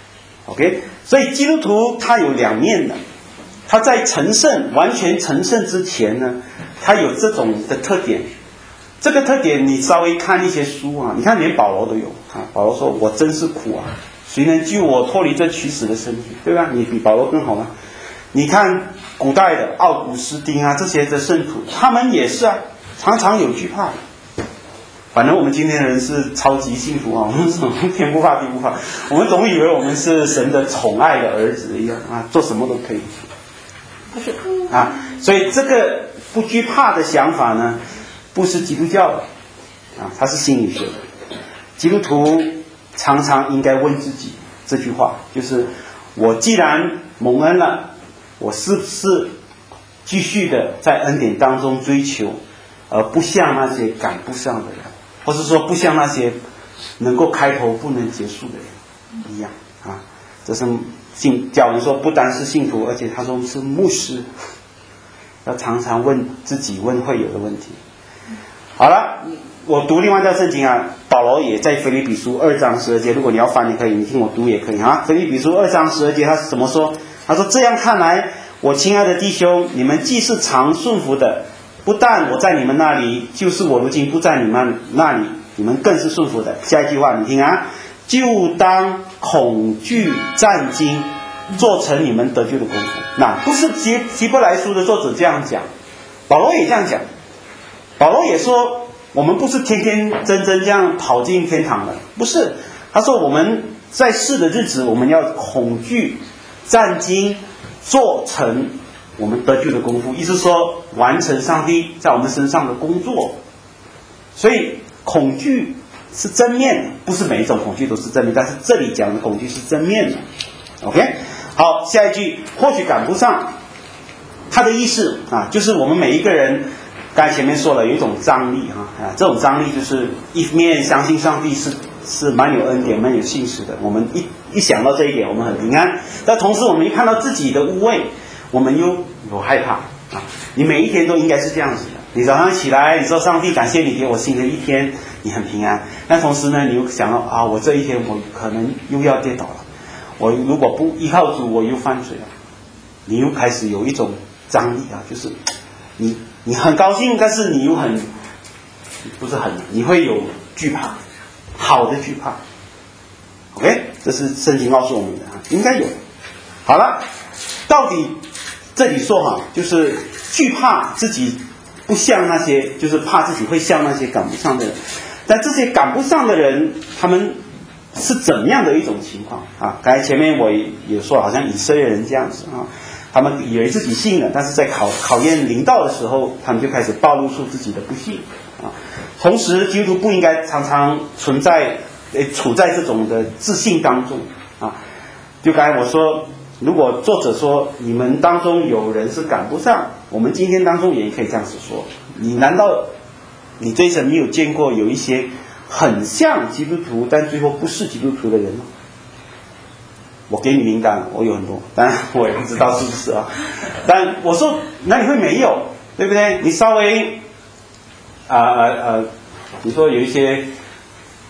，OK？ 所以基督徒他有两面的，他在成圣完全成圣之前呢，他有这种的特点。这个特点你稍微看一些书啊，你看连保罗都有啊。保罗说：“我真是苦啊，谁能救我脱离这取死的身体？”对吧？你比保罗更好吗？你看古代的奥古斯丁啊，这些的圣徒，他们也是啊，常常有惧怕的。反正我们今天的人是超级幸福啊，我们什么天不怕地不怕，我们总以为我们是神的宠爱的儿子一样啊，做什么都可以。不是啊，所以这个不惧怕的想法呢，不是基督教的啊，它是心理学的。基督徒常常应该问自己这句话，就是我既然蒙恩了，我是不是继续的在恩典当中追求，而不像那些赶不上的人，或是说不像那些能够开头不能结束的人一样啊？这是信教人说不单是信徒，而且他说是牧师，要常常问自己问会友的问题。好了，我读另外一段圣经啊，保罗也在腓立比书二章十二节，如果你要翻也可以，你听我读也可以啊。腓立比书二章十二节他是怎么说？他说：“这样看来，我亲爱的弟兄，你们既是常顺服的，不但我在你们那里，就是我如今不在你们那里，你们更是顺服的。”下一句话你听啊，就当恐惧战惊，做成你们得救的功夫。那不是希希伯来书的作者这样讲，保罗也这样讲。保罗也说，我们不是天天真真这样跑进天堂的，不是。他说我们在世的日子，我们要恐惧战惊，做成我们得救的功夫，意思说完成上帝在我们身上的工作。所以恐惧是正面的，不是每一种恐惧都是正面，但是这里讲的恐惧是正面的。 OK， 好，下一句，或许赶不上，它的意思啊，就是我们每一个人刚才前面说了有一种张力哈 啊, 啊，这种张力就是一面相信上帝是是蛮有恩典蛮有信实的，我们一一想到这一点我们很平安，但同时我们一看到自己的污秽，我们又有害怕啊。你每一天都应该是这样子的，你早上起来你说上帝感谢你给我新的一天，你很平安，但同时呢你又想到啊，我这一天我可能又要跌倒了，我如果不依靠主我又犯罪了，你又开始有一种张力啊，就是你你很高兴，但是你又很不是很，你会有惧怕，好的惧怕。OK， 这是圣经告诉我们的啊，应该有。好了，到底这里说哈，就是惧怕自己不像那些，就是怕自己会像那些赶不上的人。但这些赶不上的人，他们是怎么样的一种情况啊？刚才前面我也说，好像以色列人这样子啊。他们以为自己信了，但是在考考验临到的时候，他们就开始暴露出自己的不信啊。同时，基督徒不应该常常存在诶处在这种的自信当中啊。就刚才我说，如果作者说你们当中有人是赶不上，我们今天当中也可以这样子说。你难道你这一生没有见过有一些很像基督徒，但最后不是基督徒的人吗？我给你名单，我有很多，当然我也不知道是不是啊。但我说哪里会没有，对不对？你稍微啊呃呃，你说有一些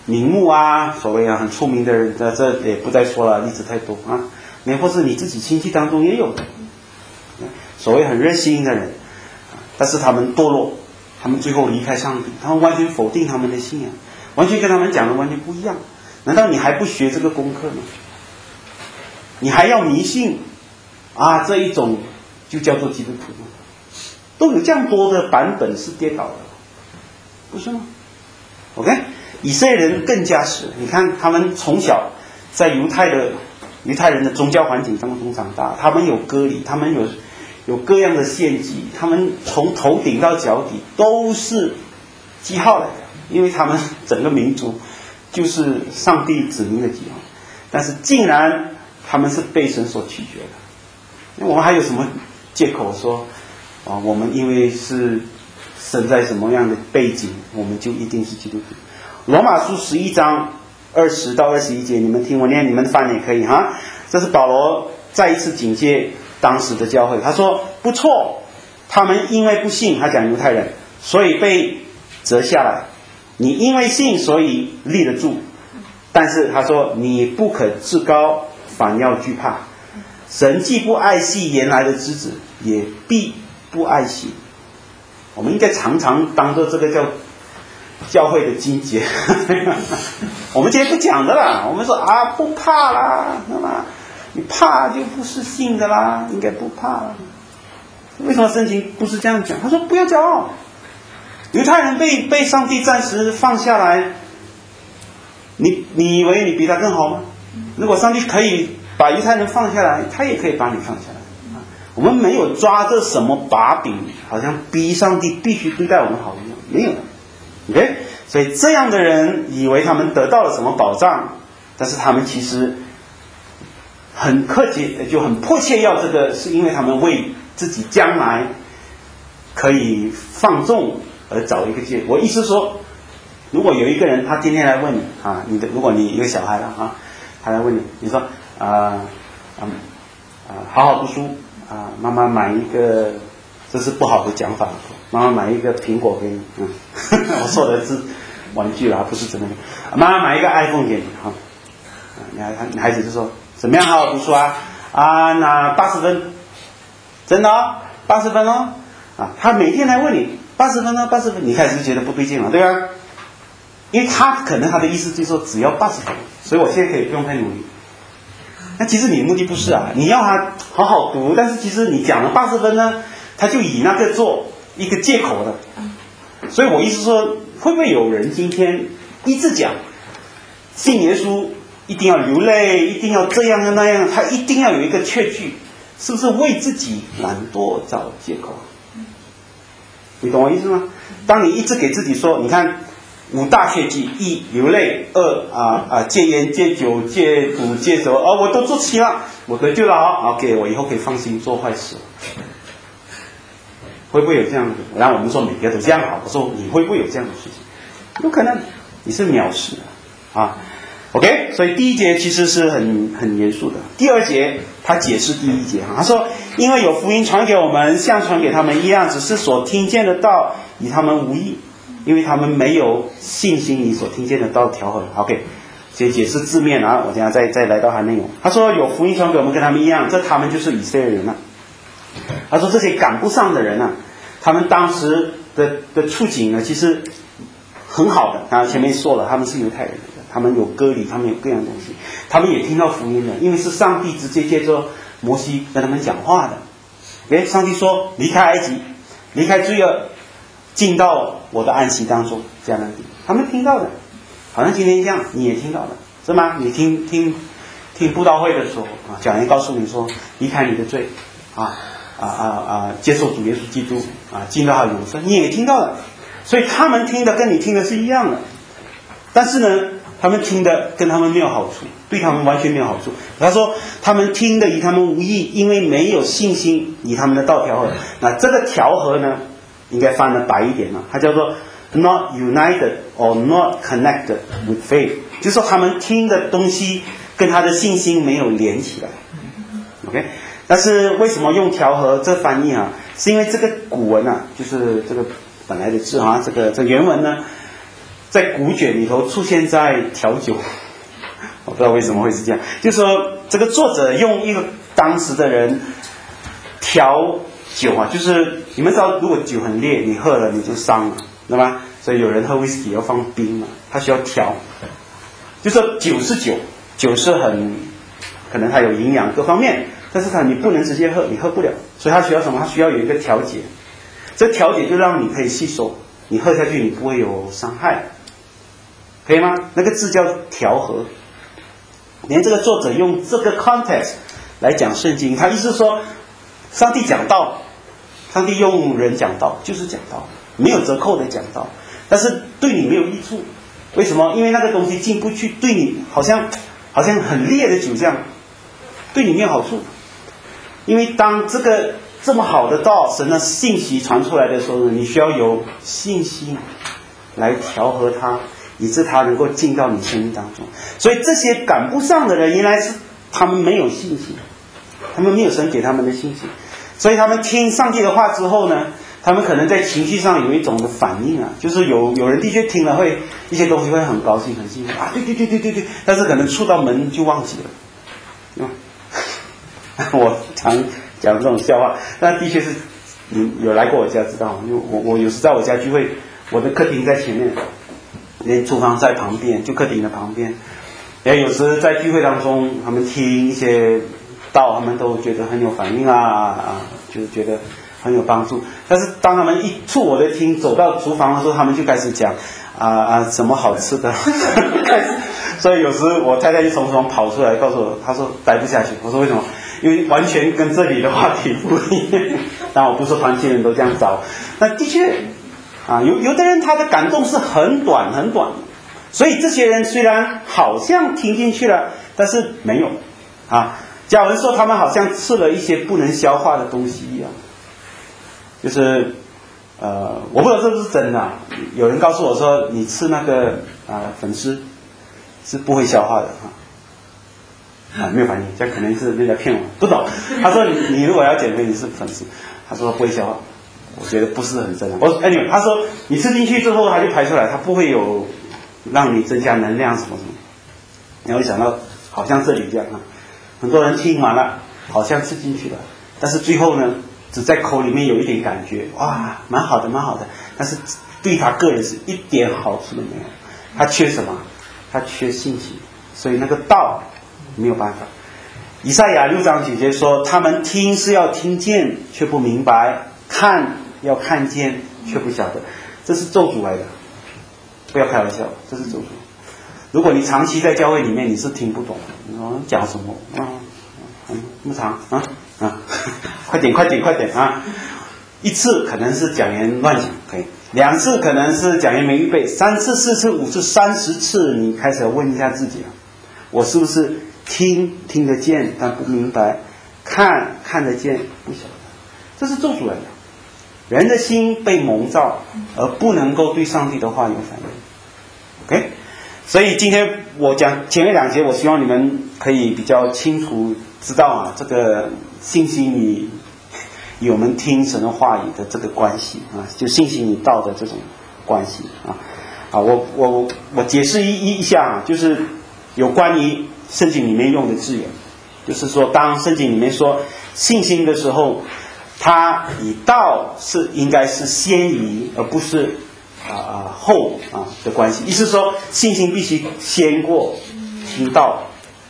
名目啊，所谓啊很出名的人，这这也不再说了，例子太多啊。也或是你自己亲戚当中也有的，所谓很热心的人，但是他们堕落，他们最后离开上帝，他们完全否定他们的信仰，完全跟他们讲的完全不一样。难道你还不学这个功课吗？你还要迷信啊？这一种就叫做基督徒吗？都有这样多的版本是跌倒的，不是吗 ？OK， 以色列人更加是，你看他们从小在犹太的犹太人的宗教环境当中长大，他们有割礼，他们有有各样的献祭，他们从头顶到脚底都是记号来的，因为他们整个民族就是上帝指明的记号，但是竟然他们是被神所拒绝的。我们还有什么借口说啊？我们因为是生在什么样的背景，我们就一定是基督徒？罗马书十一章二十到二十一节，你们听我念，你们翻也可以哈。这是保罗再一次警戒当时的教会，他说不错，他们因为不信，他讲犹太人，所以被折下来。你因为信，所以立得住。但是他说你不可自高，反要惧怕。神既不爱惜原来的枝子，也必不爱惜。我们应该常常当做这个叫教会的经节。我们今天不讲的啦，我们说啊不怕啦，那么你怕就不是信的啦，应该不怕啦。为什么圣经不是这样讲？他说不要骄傲。犹太人被被上帝暂时放下来，你你以为你比他更好吗？如果上帝可以把犹太人放下来，他也可以把你放下来。我们没有抓着什么把柄，好像逼上帝必须对待我们好一样，没有。OK， 所以这样的人以为他们得到了什么保障，但是他们其实很客气，就很迫切要这个，是因为他们为自己将来可以放纵而找一个借。我意思说，如果有一个人他今天来问你啊，你的如果你一个小孩了啊，他来问你，你说啊啊啊，好好读书啊，妈妈买一个，这是不好的讲法，妈妈买一个苹果给你，嗯，我说的是玩具啦，不是真的。妈妈买一个 iPhone 给你哈，啊，你孩你孩子就说怎么样好好读书啊？啊，那八十分，真的哦，八十分哦，啊，他每天来问你八十分哦，八十分，你开始就觉得不对劲了，对吧？因为他可能他的意思就是说只要八十分，所以我现在可以不用太努力。那其实你的目的不是啊，你要他好好读，但是其实你讲了八十分呢，他就以那个做一个借口的。所以我意思说，会不会有人今天一直讲信耶稣一定要流泪，一定要这样的那样，他一定要有一个确据，是不是为自己懒惰找借口？你懂我意思吗？当你一直给自己说，你看五大确据：一流泪，二啊啊戒烟、戒酒、戒赌、戒什么？哦，我都做齐了，我得救了啊 ！OK， 我以后可以放心做坏事。会不会有这样的？然后我们说每个都这样好，我说你会不会有这样的事情？有可能，你是藐视的啊。OK， 所以第一节其实是很很严肃的。第二节他解释第一节哈，他说因为有福音传给我们，像传给他们一样，只是所听见的道与他们无异，因为他们没有信心与所听见的道调和。OK， 先解释字面啊，我等下再再来到他内容。他说有福音传给我们，跟他们一样，这他们就是以色列人了、啊。他说这些赶不上的人啊，他们当时的的处境呢，其实很好的。啊，前面说了，他们是犹太人。他们有割礼，他们有各样东西，他们也听到福音了，因为是上帝直接借着摩西跟他们讲话的。诶，上帝说离开埃及，离开罪恶，进到我的安息当中，这样的地，他们听到的，好像今天一样，你也听到的，是吗？你听听听布道会的时候啊，讲员告诉你说离开你的罪，啊啊啊啊，接受主耶稣基督啊，进到他永生，你也听到的，所以他们听的跟你听的是一样的，但是呢，他们听的跟他们没有好处，对他们完全没有好处。他说他们听的与他们无益，因为没有信心与他们的道调和。那这个调和呢，应该翻得白一点了，它叫做 not united or not connected with faith， 就是说他们听的东西跟他的信心没有连起来。OK， 但是为什么用调和这翻译啊？是因为这个古文啊，就是这个本来的字啊，这个这个原文呢， 在古卷里头出现在调酒，我不知道为什么会是这样。就是说，这个作者用一个当时的人调酒啊，就是你们知道，如果酒很烈，你喝了你就伤了，对吧？所以有人喝威士忌要放冰嘛，他需要调。就说酒是酒，酒是很可能它有营养各方面，但是它你不能直接喝，你喝不了，所以它需要什么？它需要有一个调节。这调节就让你可以吸收，你喝下去你不会有伤害，可以吗？那个字叫调和。连这个作者用这个 context 来讲圣经，他意思是说，上帝讲道，上帝用人讲道，就是讲道，没有折扣的讲道，但是对你没有益处。为什么？因为那个东西进不去，对你好像好像很烈的酒这样，对你没有好处。因为当这个这么好的道，神的信息传出来的时候呢，你需要有信心来调和它，以致它能够进到你生命当中。所以这些赶不上的人，原来是他们没有信心，他们没有神给他们的信心，所以他们听上帝的话之后呢，他们可能在情绪上有一种的反应啊，就是有有人的确听了会一些东西会很高兴很兴奋啊，对对对对对对，但是可能触到门就忘记了。我常讲这种笑话，但的确是你有来过我家知道，因为我我有时在我家聚会，我的客厅在前面，连厨房在旁边，就客厅的旁边。也有时在聚会当中，他们听一些道，他们都觉得很有反应啊啊，就觉得很有帮助。但是当他们一触我的厅，走到厨房的时候，他们就开始讲啊啊什么好吃的，开始。所以有时我太太就从厨房跑出来告诉我，她说待不下去。我说为什么？因为完全跟这里的话题不一样。当然我不是团契人都这样找，那的确啊，有有的人他的感动是很短很短的，所以这些人虽然好像听进去了，但是没有啊。假如说他们好像吃了一些不能消化的东西一样，就是呃，我不知道这是不是真的、啊。有人告诉我说，你吃那个啊粉丝是不会消化的啊。啊，没有反应，这可能是人家骗我，不懂。他说你你如果要减肥，你是粉丝，他说不会消化，我觉得不是很真的。我说 anyway， 他说你吃进去之后，它就排出来，它不会有让你增加能量什么什么。然后想到好像这里这样啊，很多人听完了，好像吃进去了，但是最后呢，只在口里面有一点感觉，哇，蛮好的，蛮好的，但是对他个人是一点好处都没有。他缺什么？他缺信心，所以那个道。没有办法。以赛亚六章九节说，他们听是要听见却不明白，看要看见却不晓得，这是咒诅来的，不要开玩笑，这是咒诅。如果你长期在教会里面，你是听不懂，你说讲什么啊？嗯，那么长啊啊，快点快点快点啊！一次可能是讲言乱讲，可以；两次可能是讲言没预备；三次、四次、五次、三十次，你开始要问一下自己了，我是不是？听听得见但不明白，看看得见不晓得，这是咒诅来的。人的心被蒙罩，而不能够对上帝的话有反应。OK， 所以今天我讲前面两节，我希望你们可以比较清楚知道啊，这个信心与与我们听神的话语的这个关系啊，就信心与道的这种关系啊。啊，我我我解释一一下啊，就是有关于圣经里面用的字眼，就是说当圣经里面说信心的时候，它以道是应该是先于而不是啊啊、呃、后啊的关系，意思说信心必须先过听道。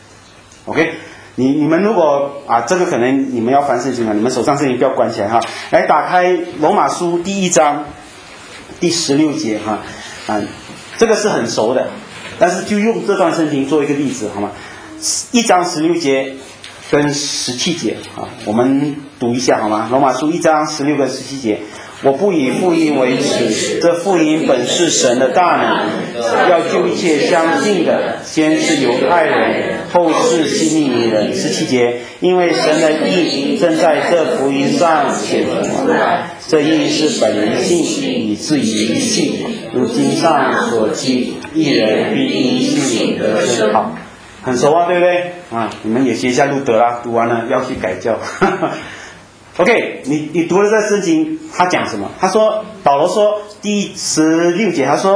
OK， 你你们如果啊这个可能你们要翻圣经了，你们手上圣经不要关起来哈，来打开罗马书第一章第十六节哈啊，这个是很熟的，但是就用这段圣经做一个例子好吗？一章十六节跟十七节啊，我们读一下好吗？罗马书一章十六跟十七节，我不以福音为耻，这福音本是神的大能，要救一切相信的，先是犹太人，后是希利尼人。十七节，因为神的义正在这福音上显出来，这义是本人信，以至于信。如经上所记，义人必因信得生好。很熟啊，对不对啊？你们也学一下路德啦，读完了要去改教。OK， 你你读了这圣经，他讲什么？他说，保罗说第十六节，他说，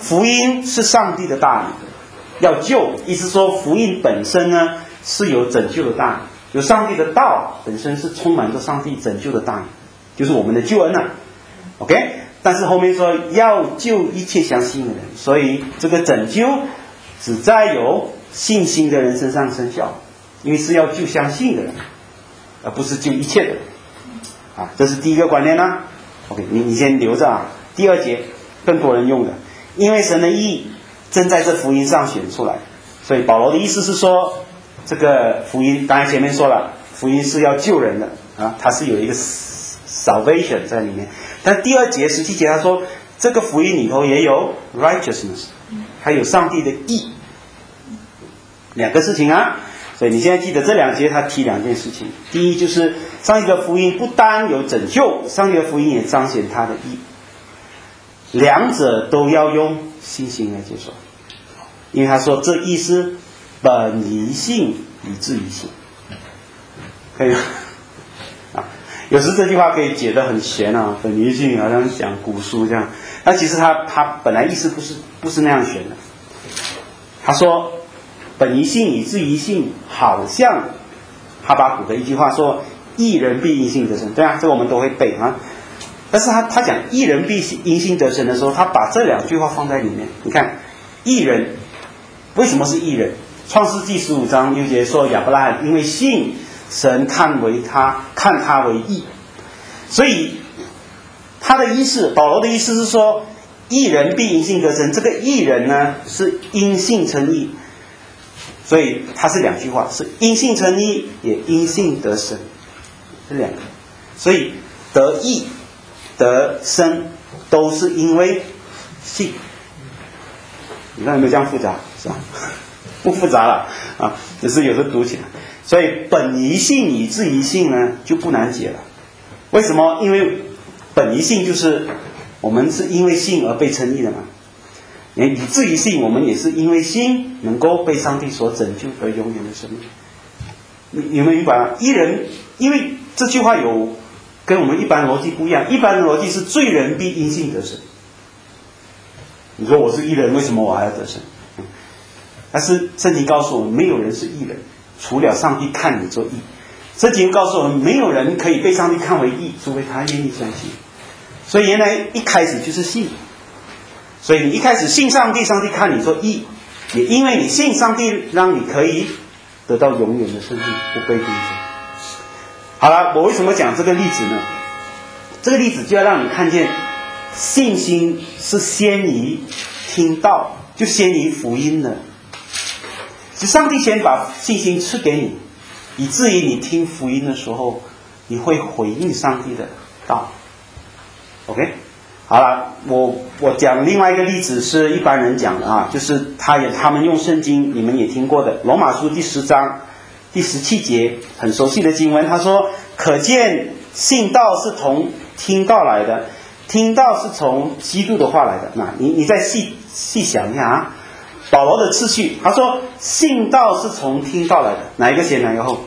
福音是上帝的大能，要救，意思说福音本身呢是有拯救的大能，有上帝的道本身是充满着上帝拯救的大能，就是我们的救恩啊。OK， 但是后面说要救一切相信的人，所以这个拯救只在有信心的人身上生效，因为是要救相信的人，而不是救一切的人啊，这是第一个观念啊。OK， 你你先留着啊。第二节更多人用的，因为神的义正在这福音上显出来，所以保罗的意思是说，这个福音刚才前面说了，福音是要救人的啊，它是有一个 salvation 在里面。但第二节十七节他说，这个福音里头也有 righteousness， 还有上帝的义，两个事情啊。所以你现在记得这两节他提两件事情，第一就是上帝的福音不单有拯救，上帝的福音也彰显他的义，两者都要用信心来接受，因为他说这义是本于信以至于信，可以吗？啊，有时这句话可以解得很玄啊，本于信好像讲古书这样，但其实他他本来意思不是不是那样玄的。他说本于信以至于信，好像哈巴谷的一句话说义人必因信得生，对啊，这个我们都会背啊。但是他他讲义人必因信得生的时候，他把这两句话放在里面。你看义人为什么是义人？创世纪十五章六节说亚伯拉罕因为信神看为他看他为义，所以他的意思，保罗的意思是说义人必因信得生，这个义人呢是因信称义，所以它是两句话，是因信称义也因信得生，这两个，所以得义得生都是因为信。你看有没有这样复杂？是吧？不复杂了啊，只是有时候读起来。所以本于信以至于信呢就不难解了。为什么？因为本于信就是我们是因为信而被称义的嘛，以至于信我们也是因为信能够被上帝所拯救得永远的生命。你你们明白吗？一人，因为这句话有跟我们一般逻辑不一样，一般的逻辑是罪人必因信得生。你说我是义人，为什么我还要得生？嗯、但是圣经告诉我们，没有人是义人，除了上帝看你做义。圣经告诉我们，没有人可以被上帝看为义，除非他愿意相信。所以原来一开始就是信，所以你一开始信上帝，上帝看你做义，也因为你信上帝，让你可以得到永远的生命，不被定罪。好了，我为什么讲这个例子呢？这个例子就要让你看见信心是先于听道，就先于福音的。就上帝先把信心赐给你，以至于你听福音的时候，你会回应上帝的道。OK， 好了，我我讲另外一个例子是一般人讲的啊，就是他也他们用圣经，你们也听过的，罗马书第十章第十七节，很熟悉的经文，他说：可见信道是从听道来的，听道是从基督的话来的。那你你再细细想一下啊，保罗的次序，他说信道是从听道来的，哪一个先哪一个后？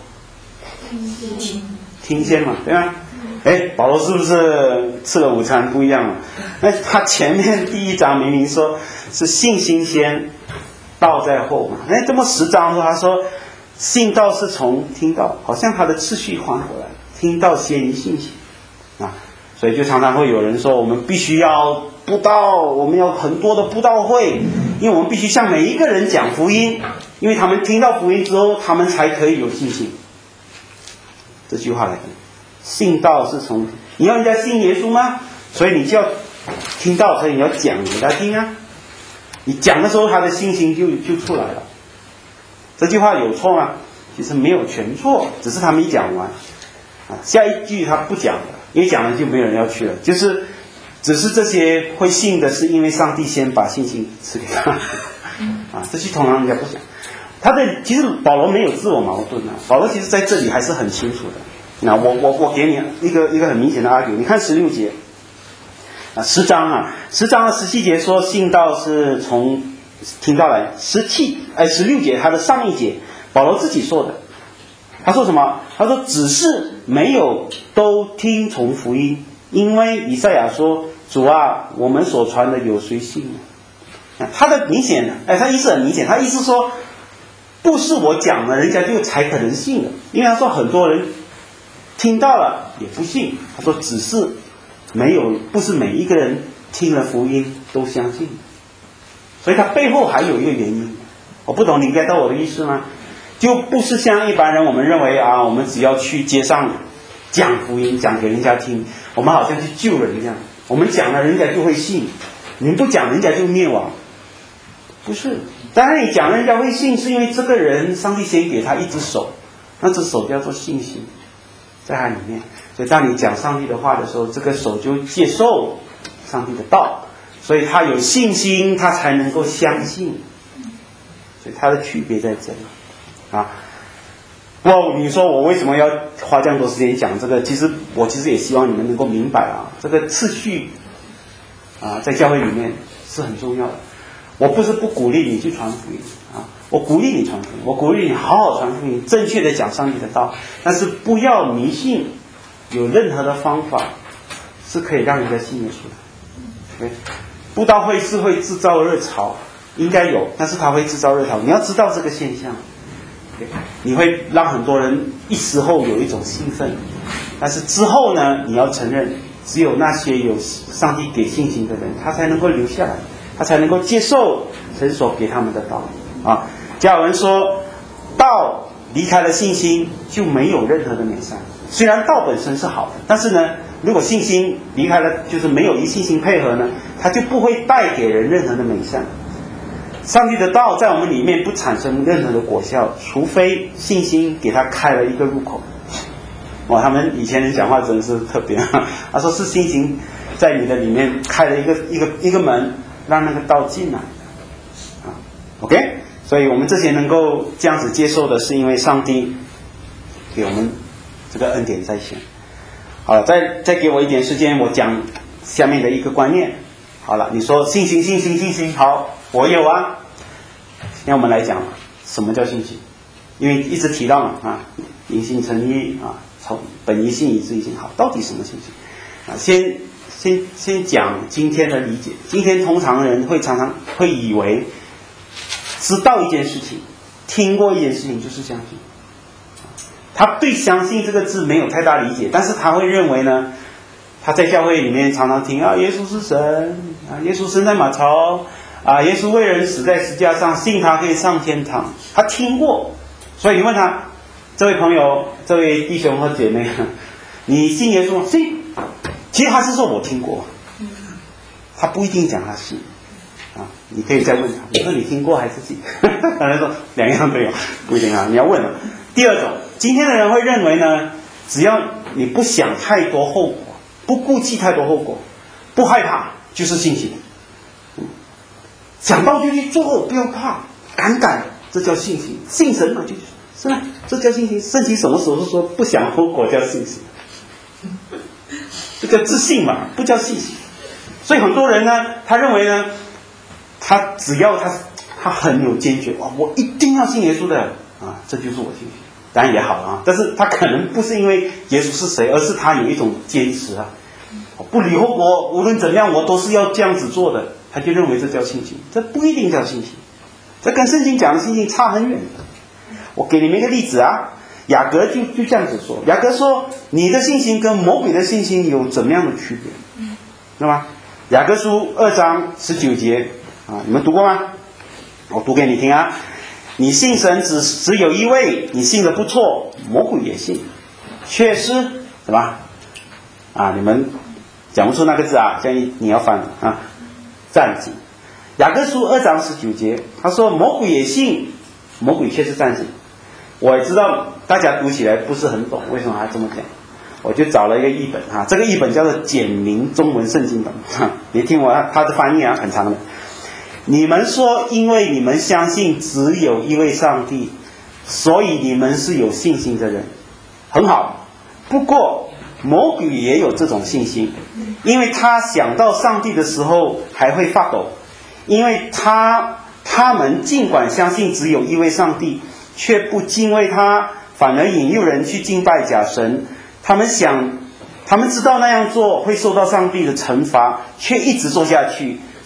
听先嘛，对吗？哎，保罗是不是吃了午餐不一样了？那他前面第一章明明说是信心先，道在后嘛。那这么十章说他说信道是从听道，好像他的次序换回来，听道先于信心啊。所以就常常会有人说，我们必须要布道，我们要很多的布道会，因为我们必须向每一个人讲福音，因为他们听到福音之后，他们才可以有信心。这句话来看，信道是从你要人家信耶稣吗？所以你就要听到，所以你要讲给他听啊。你讲的时候，他的信心就就出来了。这句话有错吗？其实没有全错，只是他没讲完啊。下一句他不讲了，因为讲了就没有人要去了。就是只是这些会信的，是因为上帝先把信心赐给他啊。这句通常人家不讲。他的其实保罗没有自我矛盾啊，保罗其实在这里还是很清楚的。那我我我给你一个一个很明显的 argue， 你看十六节啊，十章啊，十章的十七节说信道是从听到来，十七哎十六节他的上一节保罗自己说的，他说什么？他说只是没有都听从福音，因为以赛亚说主啊，我们所传的有谁信呢？ 他的明显，哎，他意思很明显，他意思说，不是我讲了，人家就才可能信的，因为他说很多人听到了也不信，他说只是没有，不是每一个人听了福音都相信，所以他背后还有一个原因，我不懂你 get 到我的意思吗？就不是像一般人我们认为啊，我们只要去街上讲福音，讲给人家听，我们好像去救人一样，我们讲了人家就会信，你们不讲人家就灭亡。不是，当然你讲人家会信，是因为这个人上帝先给他一只手，那只手叫做信心在他里面，所以当你讲上帝的话的时候，这个手就接受上帝的道，所以他有信心，他才能够相信，所以他的区别在这里啊。我你说我为什么要花这样多时间讲这个？其实我其实也希望你们能够明白啊，这个次序啊，在教会里面是很重要的。我不是不鼓励你去传福音啊，我鼓励你传福音，我鼓励你好好传福音，正确的讲上帝的道，但是不要迷信，有任何的方法是可以让人家信得出来。布道会是会制造热潮，应该有，但是它会制造热潮，你要知道这个现象，你会让很多人一时候有一种兴奋，但是之后呢，你要承认，只有那些有上帝给信心的人，他才能够留下来，他才能够接受神所给他们的道啊。加尔文说，道离开了信心就没有任何的美善。虽然道本身是好的，但是呢，如果信心离开了，就是没有与信心配合呢，它就不会带给人任何的美善。上帝的道在我们里面不产生任何的果效，除非信心给他开了一个入口。哇，他们以前人讲话真是特别，他说是信心在你的里面开了一个一个一个门，让那个道进来啊。OK， 所以我们这些能够这样子接受的，是因为上帝给我们这个恩典在先。好了，再再给我一点时间，我讲下面的一个观念。好了，你说信心信心信心，好，我有啊。现在我们来讲什么叫信心，因为一直提到嘛啊，因信称义啊，从本于信以至于信，好，到底什么信心啊？先先先讲今天的理解。今天通常人会常常会以为知道一件事情，听过一件事情就是相信。他对相信这个字没有太大理解，但是他会认为呢，他在教会里面常常听啊，耶稣是神啊，耶稣生在马槽啊，耶稣为人死在十字架上，信他可以上天堂，他听过。所以你问他，这位朋友，这位弟兄和姐妹，你信耶稣吗？信。其实他是说我听过，他不一定讲他信啊。你可以再问他，你说你听过还是信？他说两样都有，不一定啊，你要问了。第二种，今天的人会认为呢，只要你不想太多后果，不顾忌太多后果，不害怕，就是信心。嗯，想到就去做，不要怕，敢敢，这叫信心。信神嘛，就是吧？这叫信心。圣经什么时候是说不想后果叫信心？这叫自信嘛，不叫信心。所以很多人呢，他认为呢，他只要他他很有坚决，哇，我一定要信耶稣的啊，这就是我信心。当然也好啊，但是他可能不是因为耶稣是谁，而是他有一种坚持啊，不理后果，无论怎么样我都是要这样子做的，他就认为这叫信心。这不一定叫信心，这跟圣经讲的信心差很远。我给你们一个例子啊，雅各就就这样子说，雅各说你的信心跟魔鬼的信心有怎么样的区别，知道吗？雅各书二章十九节啊，你们读过吗？我读给你听啊。你信神只只有一位，你信的不错，魔鬼也信，确实是吧？啊，你们讲不出那个字啊，建议你要翻啊。战兢，雅各书二章十九节，他说魔鬼也信，魔鬼却是战兢。我也知道大家读起来不是很懂，为什么还这么讲？我就找了一个译本啊，这个译本叫做简明中文圣经本，哈，你听我他的翻译啊，很长的。你们说因为你们相信只有一位上帝，所以你们是有信心的人，很好。不过魔鬼也有这种信心，因为他想到上帝的时候还会发抖，因为他他们尽管相信只有一位上帝，却不敬畏他，反而引诱人去敬拜假神。他们想他们知道那样做会受到上帝的惩罚，却一直做下去，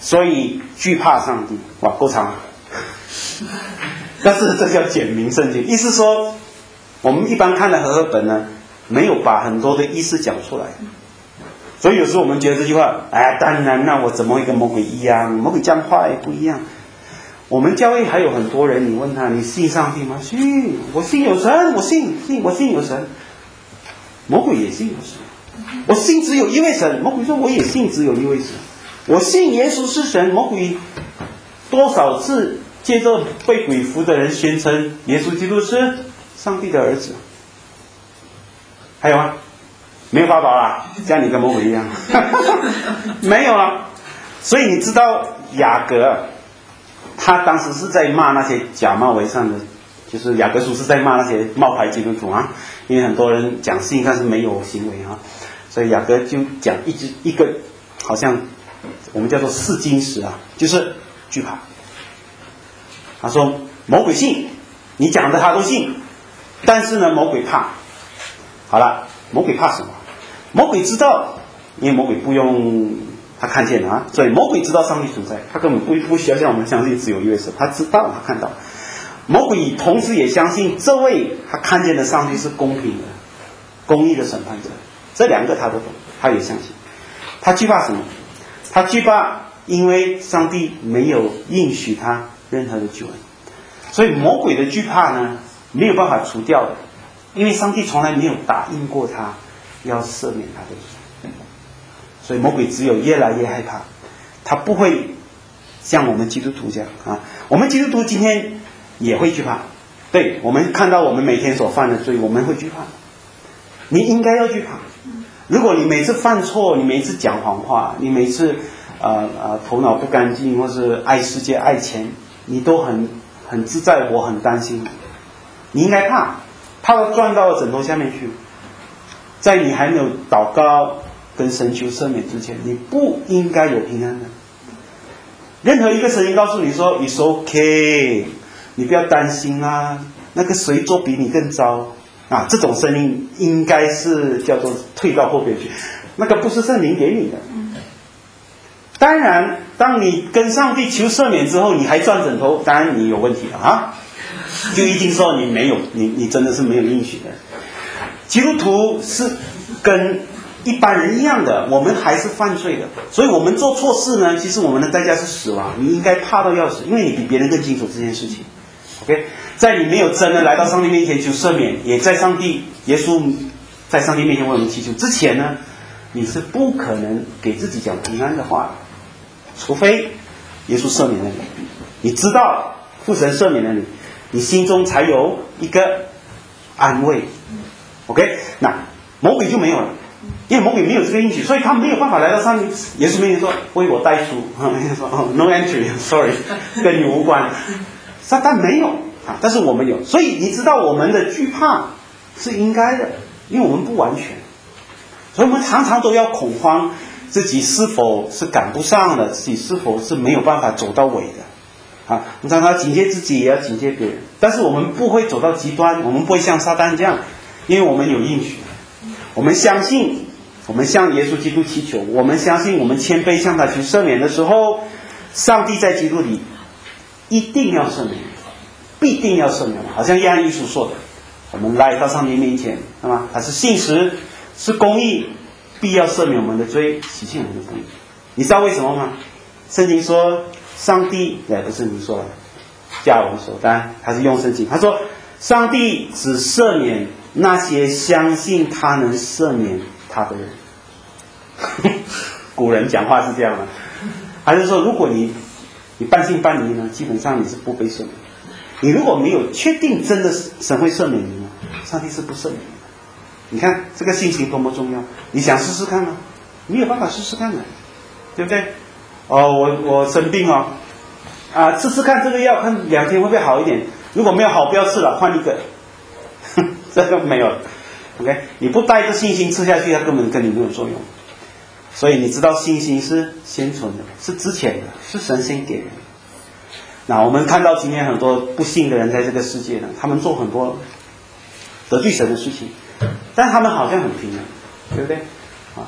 所以惧怕上帝。哇，够长了。但是这叫简明圣经，意思说我们一般看的和合本呢，没有把很多的意思讲出来。所以有时候我们觉得这句话，哎，当然，那我怎么会跟魔鬼一样？魔鬼讲话也不一样。我们教会还有很多人，你问他，你信上帝吗？信，我信有神，我信，信，我信有神。魔鬼也信有神，我信只有一位神。魔鬼说我也信只有一位神，我信耶稣是神。魔鬼多少次借着被鬼附的人宣称耶稣基督是上帝的儿子？还有吗？没有法宝啦，像你跟魔鬼一样。没有啊。所以你知道雅各，他当时是在骂那些假冒为善的，就是雅各书是在骂那些冒牌基督徒啊，因为很多人讲信但是没有行为啊，所以雅各就讲一直一个好像我们叫做试金石啊，就是惧怕。他说魔鬼信，你讲的他都信，但是呢魔鬼怕。好了，魔鬼怕什么？魔鬼知道，因为魔鬼不用他看见啊，所以魔鬼知道上帝存在，他根本不不需要像我们相信只有一位神，他知道，他看到。魔鬼同时也相信这位他看见的上帝是公平的、公义的审判者，这两个他都懂，他也相信。他惧怕什么？他惧怕，因为上帝没有应许他任何的救恩，所以魔鬼的惧怕呢没有办法除掉的，因为上帝从来没有答应过他要赦免他的罪，所以魔鬼只有越来越害怕。他不会像我们基督徒这样啊，我们基督徒今天也会惧怕。对，我们看到我们每天所犯的罪，我们会惧怕。你应该要惧怕。如果你每次犯错，你每次讲谎话，你每次呃呃头脑不干净，或是爱世界爱钱，你都很很自在，我很担心。你应该怕，怕到钻到枕头下面去。在你还没有祷告跟神求赦免之前，你不应该有平安的。任何一个声音告诉你说 It's okay， 你不要担心啊，那个谁做比你更糟啊，这种声音应该是叫做退到后边去，那个不是圣灵给你的。当然当你跟上帝求赦免之后，你还钻枕头，当然你有问题了啊，就一定说你没有，你你真的是没有应许的。基督徒是跟一般人一样的，我们还是犯罪的，所以我们做错事呢，其实我们的代价是死亡。你应该怕到要死，因为你比别人更清楚这件事情。OK， 在你没有真的来到上帝面前求赦免，也在上帝耶稣在上帝面前为我们祈求之前呢，你是不可能给自己讲平安的话的，除非耶稣赦免了你，你知道父神赦免了你，你心中才有一个安慰。OK， 那魔鬼就没有了，因为魔鬼没有这个应许，所以他没有办法来到上帝耶稣面前说为我代书，说、哦、no entry sorry 跟你无关。撒旦没有啊，但是我们有，所以你知道我们的惧怕是应该的，因为我们不完全，所以我们常常都要恐慌自己是否是赶不上的，自己是否是没有办法走到尾的啊。我们常常警戒自己，也要警戒别人，但是我们不会走到极端，我们不会像撒旦这样，因为我们有应许，我们相信，我们向耶稣基督祈求，我们相信我们谦卑向他求赦免的时候，上帝在基督里一定要赦免，必定要赦免。好像约翰一书说的，我们来到上帝面前，是吗？他是信实，是公义，必要赦免我们的罪，洗净我们的不义。你知道为什么吗？圣经说上帝，哎，不是你说的，加文说，当然他是用圣经，他说上帝只赦免那些相信他能赦免他的人。古人讲话是这样的，还是说如果你你半信半疑呢，基本上你是不被赦免。你如果没有确定真的神会赦免你呢，上帝是不赦免你的。你看这个信心多么重要，你想试试看吗？你有办法试试看的，对不对？哦，我我生病哦，啊，吃吃看这个药，看两天会不会好一点？如果没有好，不要吃了，换一个。这个没有 ，OK， 你不带着信心吃下去，它根本跟你没有作用。所以你知道信心是先存的，是之前的，是神先给人。那我们看到今天很多不信的人在这个世界呢，他们做很多得罪神的事情，但他们好像很平安，对不对？啊，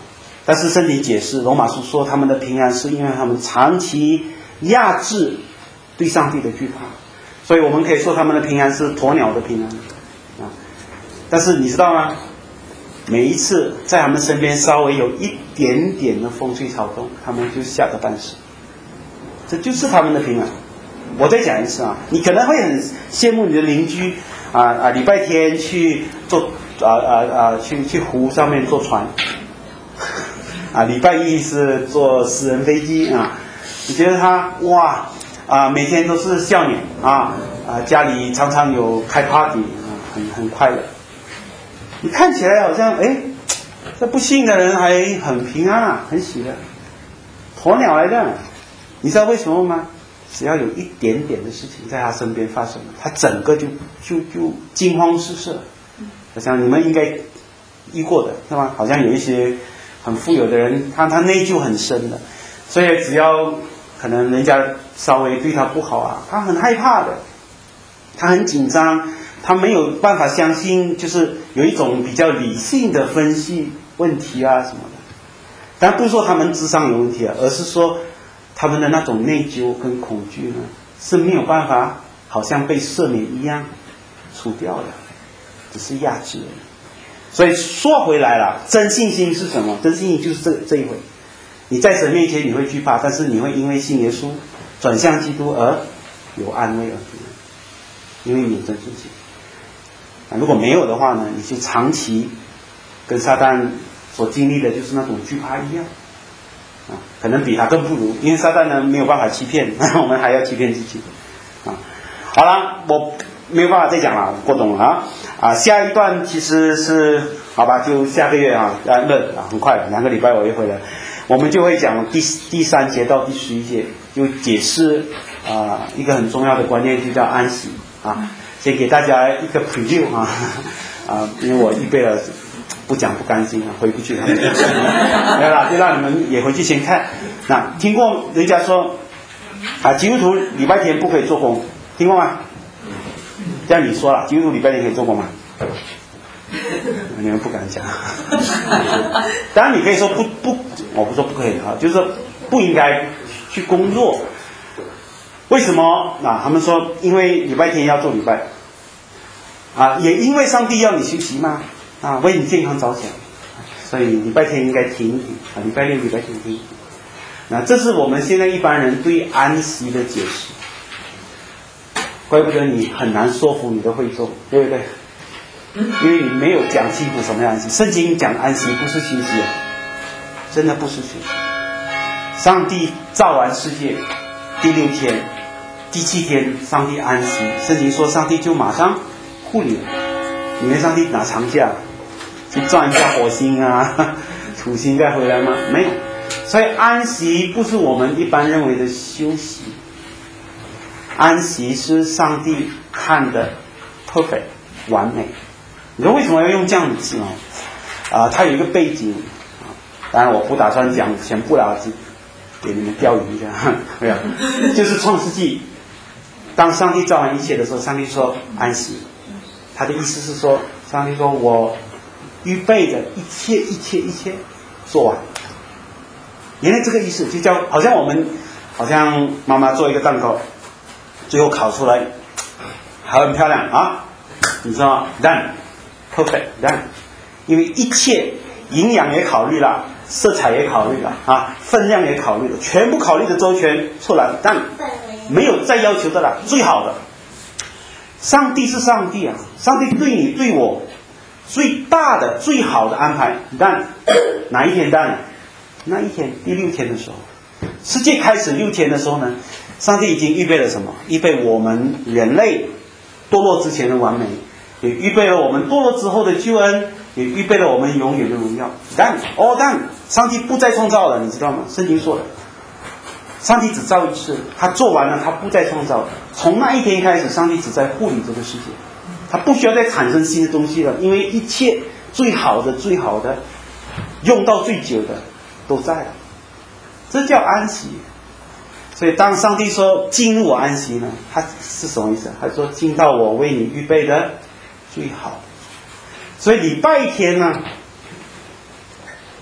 但是圣经解释罗马书说他们的平安是因为他们长期压制对上帝的惧怕，所以我们可以说他们的平安是鸵鸟的平安啊。但是你知道吗？每一次在他们身边稍微有一点点的风吹草动，他们就吓得半死。这就是他们的平安。我再讲一次啊，你可能会很羡慕你的邻居啊啊，礼拜天去坐啊啊啊去去湖上面坐船，啊礼拜一是坐私人飞机啊，你觉得他哇啊每天都是笑脸啊啊家里常常有开 party 啊，很很快乐。你看起来好像哎，这不信的人还很平安啊，很喜乐，鸵鸟来的。你知道为什么吗？只要有一点点的事情在他身边发生了，他整个就就就惊慌失色。我想你们应该遇过的是吧？好像有一些很富有的人，他他内疚很深的，所以只要可能人家稍微对他不好啊，他很害怕的，他很紧张，他没有办法相信，就是有一种比较理性的分析问题啊什么的。但不是说他们智商有问题啊，而是说他们的那种内疚跟恐惧呢是没有办法好像被赦免一样除掉的，只是压制而已。所以说回来了，真信心是什么？真信心就是这这一回，你在神面前你会惧怕，但是你会因为信耶稣转向基督而有安慰而平安，因为你有真信心。如果没有的话呢，你就长期跟撒旦所经历的就是那种惧怕一样啊，可能比他更不如，因为撒旦呢没有办法欺骗，我们还要欺骗自己啊。好了，我没有办法再讲了，过懂了啊啊。下一段其实是好吧，就下个月啊，啊那啊很快，两个礼拜我又回来，我们就会讲第第三节到第十一节，就解释啊一个很重要的观念，就叫安息啊。先给大家一个 preview 啊啊，因为我预备了。不讲不甘心啊，回不去了。没有啦，就让你们也回去先看。那听过人家说啊，基督徒礼拜天不可以做工，听过吗？这样你说了，基督徒礼拜天可以做工吗？你们不敢讲。当然你可以说不不，我不说不可以啊，就是说不应该去工作。为什么？啊，他们说因为礼拜天要做礼拜啊，也因为上帝要你休息嘛。啊，为你健康着想，所以礼拜天应该停一停啊，礼拜六、礼拜天停一停。那这是我们现在一般人对安息的解释，怪不得你很难说服你的会众，对不对？因为你没有讲清楚什么样安息。圣经讲安息不是休息，真的不是休息。上帝造完世界，第六天、第七天，上帝安息。圣经说，上帝就马上护理了。你们上帝拿长假？去转一下火星啊，土星再回来吗？没有。所以安息不是我们一般认为的休息，安息是上帝看的 perfect 完美。你说为什么要用这样的字呢？啊、呃，它有一个背景啊，当然我不打算讲全部了，给你们钓鱼一下，没有，就是创世纪，当上帝造完一切的时候，上帝说安息，他的意思是说，上帝说我预备的一切一切一切做完。原来这个意思就叫好像我们好像妈妈做一个蛋糕，最后烤出来很漂亮啊，你知道吗 ？Done, perfect, done。因为一切营养也考虑了，色彩也考虑了啊，分量也考虑了，全部考虑的周全出来 ，done， 没有再要求的了，最好的。上帝是上帝啊，上帝对你对我最大的最好的安排，但哪一天但那一天第六天的时候，世界开始六天的时候呢，上帝已经预备了什么？预备我们人类堕落之前的完美，也预备了我们堕落之后的救恩，也预备了我们永远的荣耀。但哦但上帝不再创造了，你知道吗？圣经说的，上帝只造一次，他做完了，他不再创造。从那一天开始，上帝只在护理这个世界，他不需要再产生新的东西了，因为一切最好的、最好的、用到最久的都在了。这叫安息。所以当上帝说进入我安息呢，他是什么意思？他说进到我为你预备的最好。所以礼拜天呢，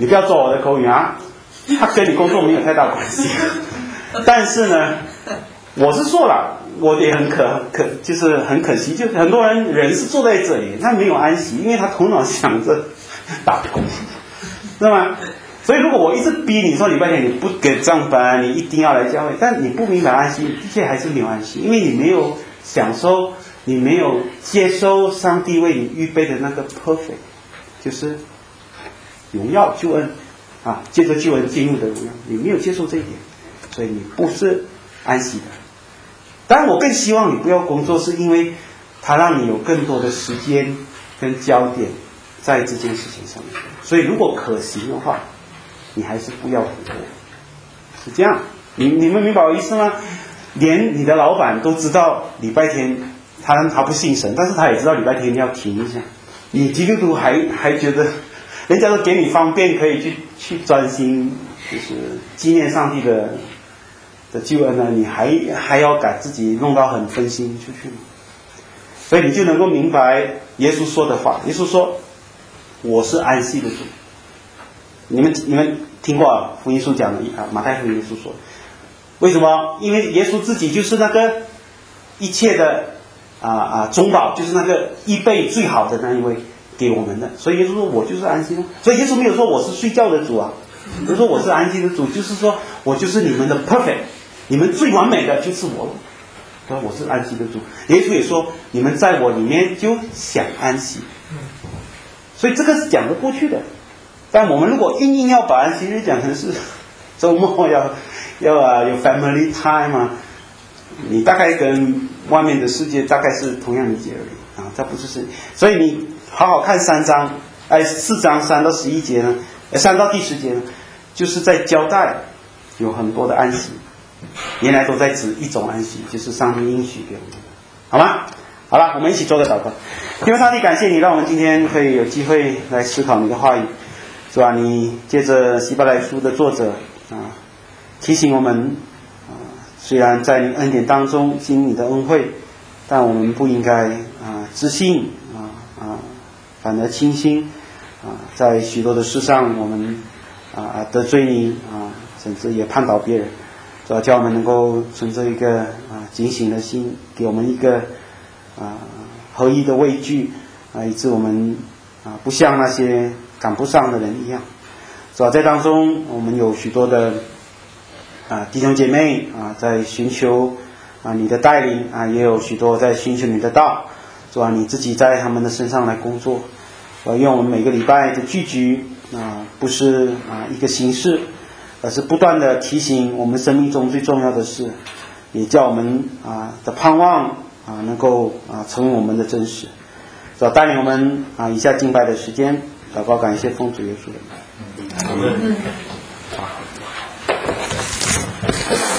你不要抓我的口语啊，它跟你工作没有太大关系。但是呢，我是说了，我也很可可就是很可惜，就很多人人是坐在这里，他没有安息，因为他头脑想着打工，是吗？所以如果我一直逼你说礼拜天你不给上班，你一定要来教会，但你不明白安息，的确还是没有安息，因为你没有享受，你没有接受上帝为你预备的那个 perfect， 就是荣耀救恩啊，借着救恩进入的荣耀，你没有接受这一点，所以你不是安息的。当然我更希望你不要工作，是因为它让你有更多的时间跟焦点在这件事情上面，所以如果可行的话，你还是不要工作，是这样。你你们明白我意思吗？连你的老板都知道礼拜天他他不信神，但是他也知道礼拜天要停一下。你基督徒还还觉得人家都给你方便，可以去去专心，就是纪念上帝的的救恩呢，你还还要把自己弄到很分心出去吗？所以你就能够明白耶稣说的话。耶稣说：“我是安息的主。”你们你们听过福音书讲的啊？马太福音耶稣说，为什么？因为耶稣自己就是那个一切的啊啊中保，就是那个预备最好的那一位给我们的。所以耶稣说我就是安息的。所以耶稣没有说我是睡觉的主啊，他说我是安息的主，就是说我就是你们的 perfect， 你们最完美的就是我。他说我是安息的主。耶稣也说你们在我里面就想安息。所以这个是讲得过去的。但我们如果硬硬要把安息日讲成是周末要要啊有 family time 啊，你大概跟外面的世界大概是同样理解而已啊，这不是事。所以你好好看三章，哎四章三到十一节呢，三到第十节呢，就是在交代有很多的安息，原来都在指一种安息，就是上帝应许给我们的，好吗？好了，我们一起做个祷告。因为上帝感谢你，让我们今天可以有机会来思考你的话语。是吧？你借着希伯来书的作者啊，提醒我们啊，虽然在你恩典当中经你的恩惠，但我们不应该啊自信啊啊，反而轻心啊，在许多的事上我们啊得罪你啊，甚至也叛倒别人。主要叫我们能够存着一个啊警醒的心，给我们一个啊合一的畏惧啊，以致我们啊不像那些赶不上的人一样，是吧？在当中，我们有许多的啊弟兄姐妹啊，在寻求啊你的带领啊，也有许多在寻求你的道，是吧？你自己在他们的身上来工作，啊，愿我们每个礼拜的聚集啊，不是啊一个形式，而是不断的提醒我们生命中最重要的事，也叫我们啊的盼望啊能够啊成为我们的真实，是吧？带领我们啊以下敬拜的时间。祷告感谢奉主耶稣的名。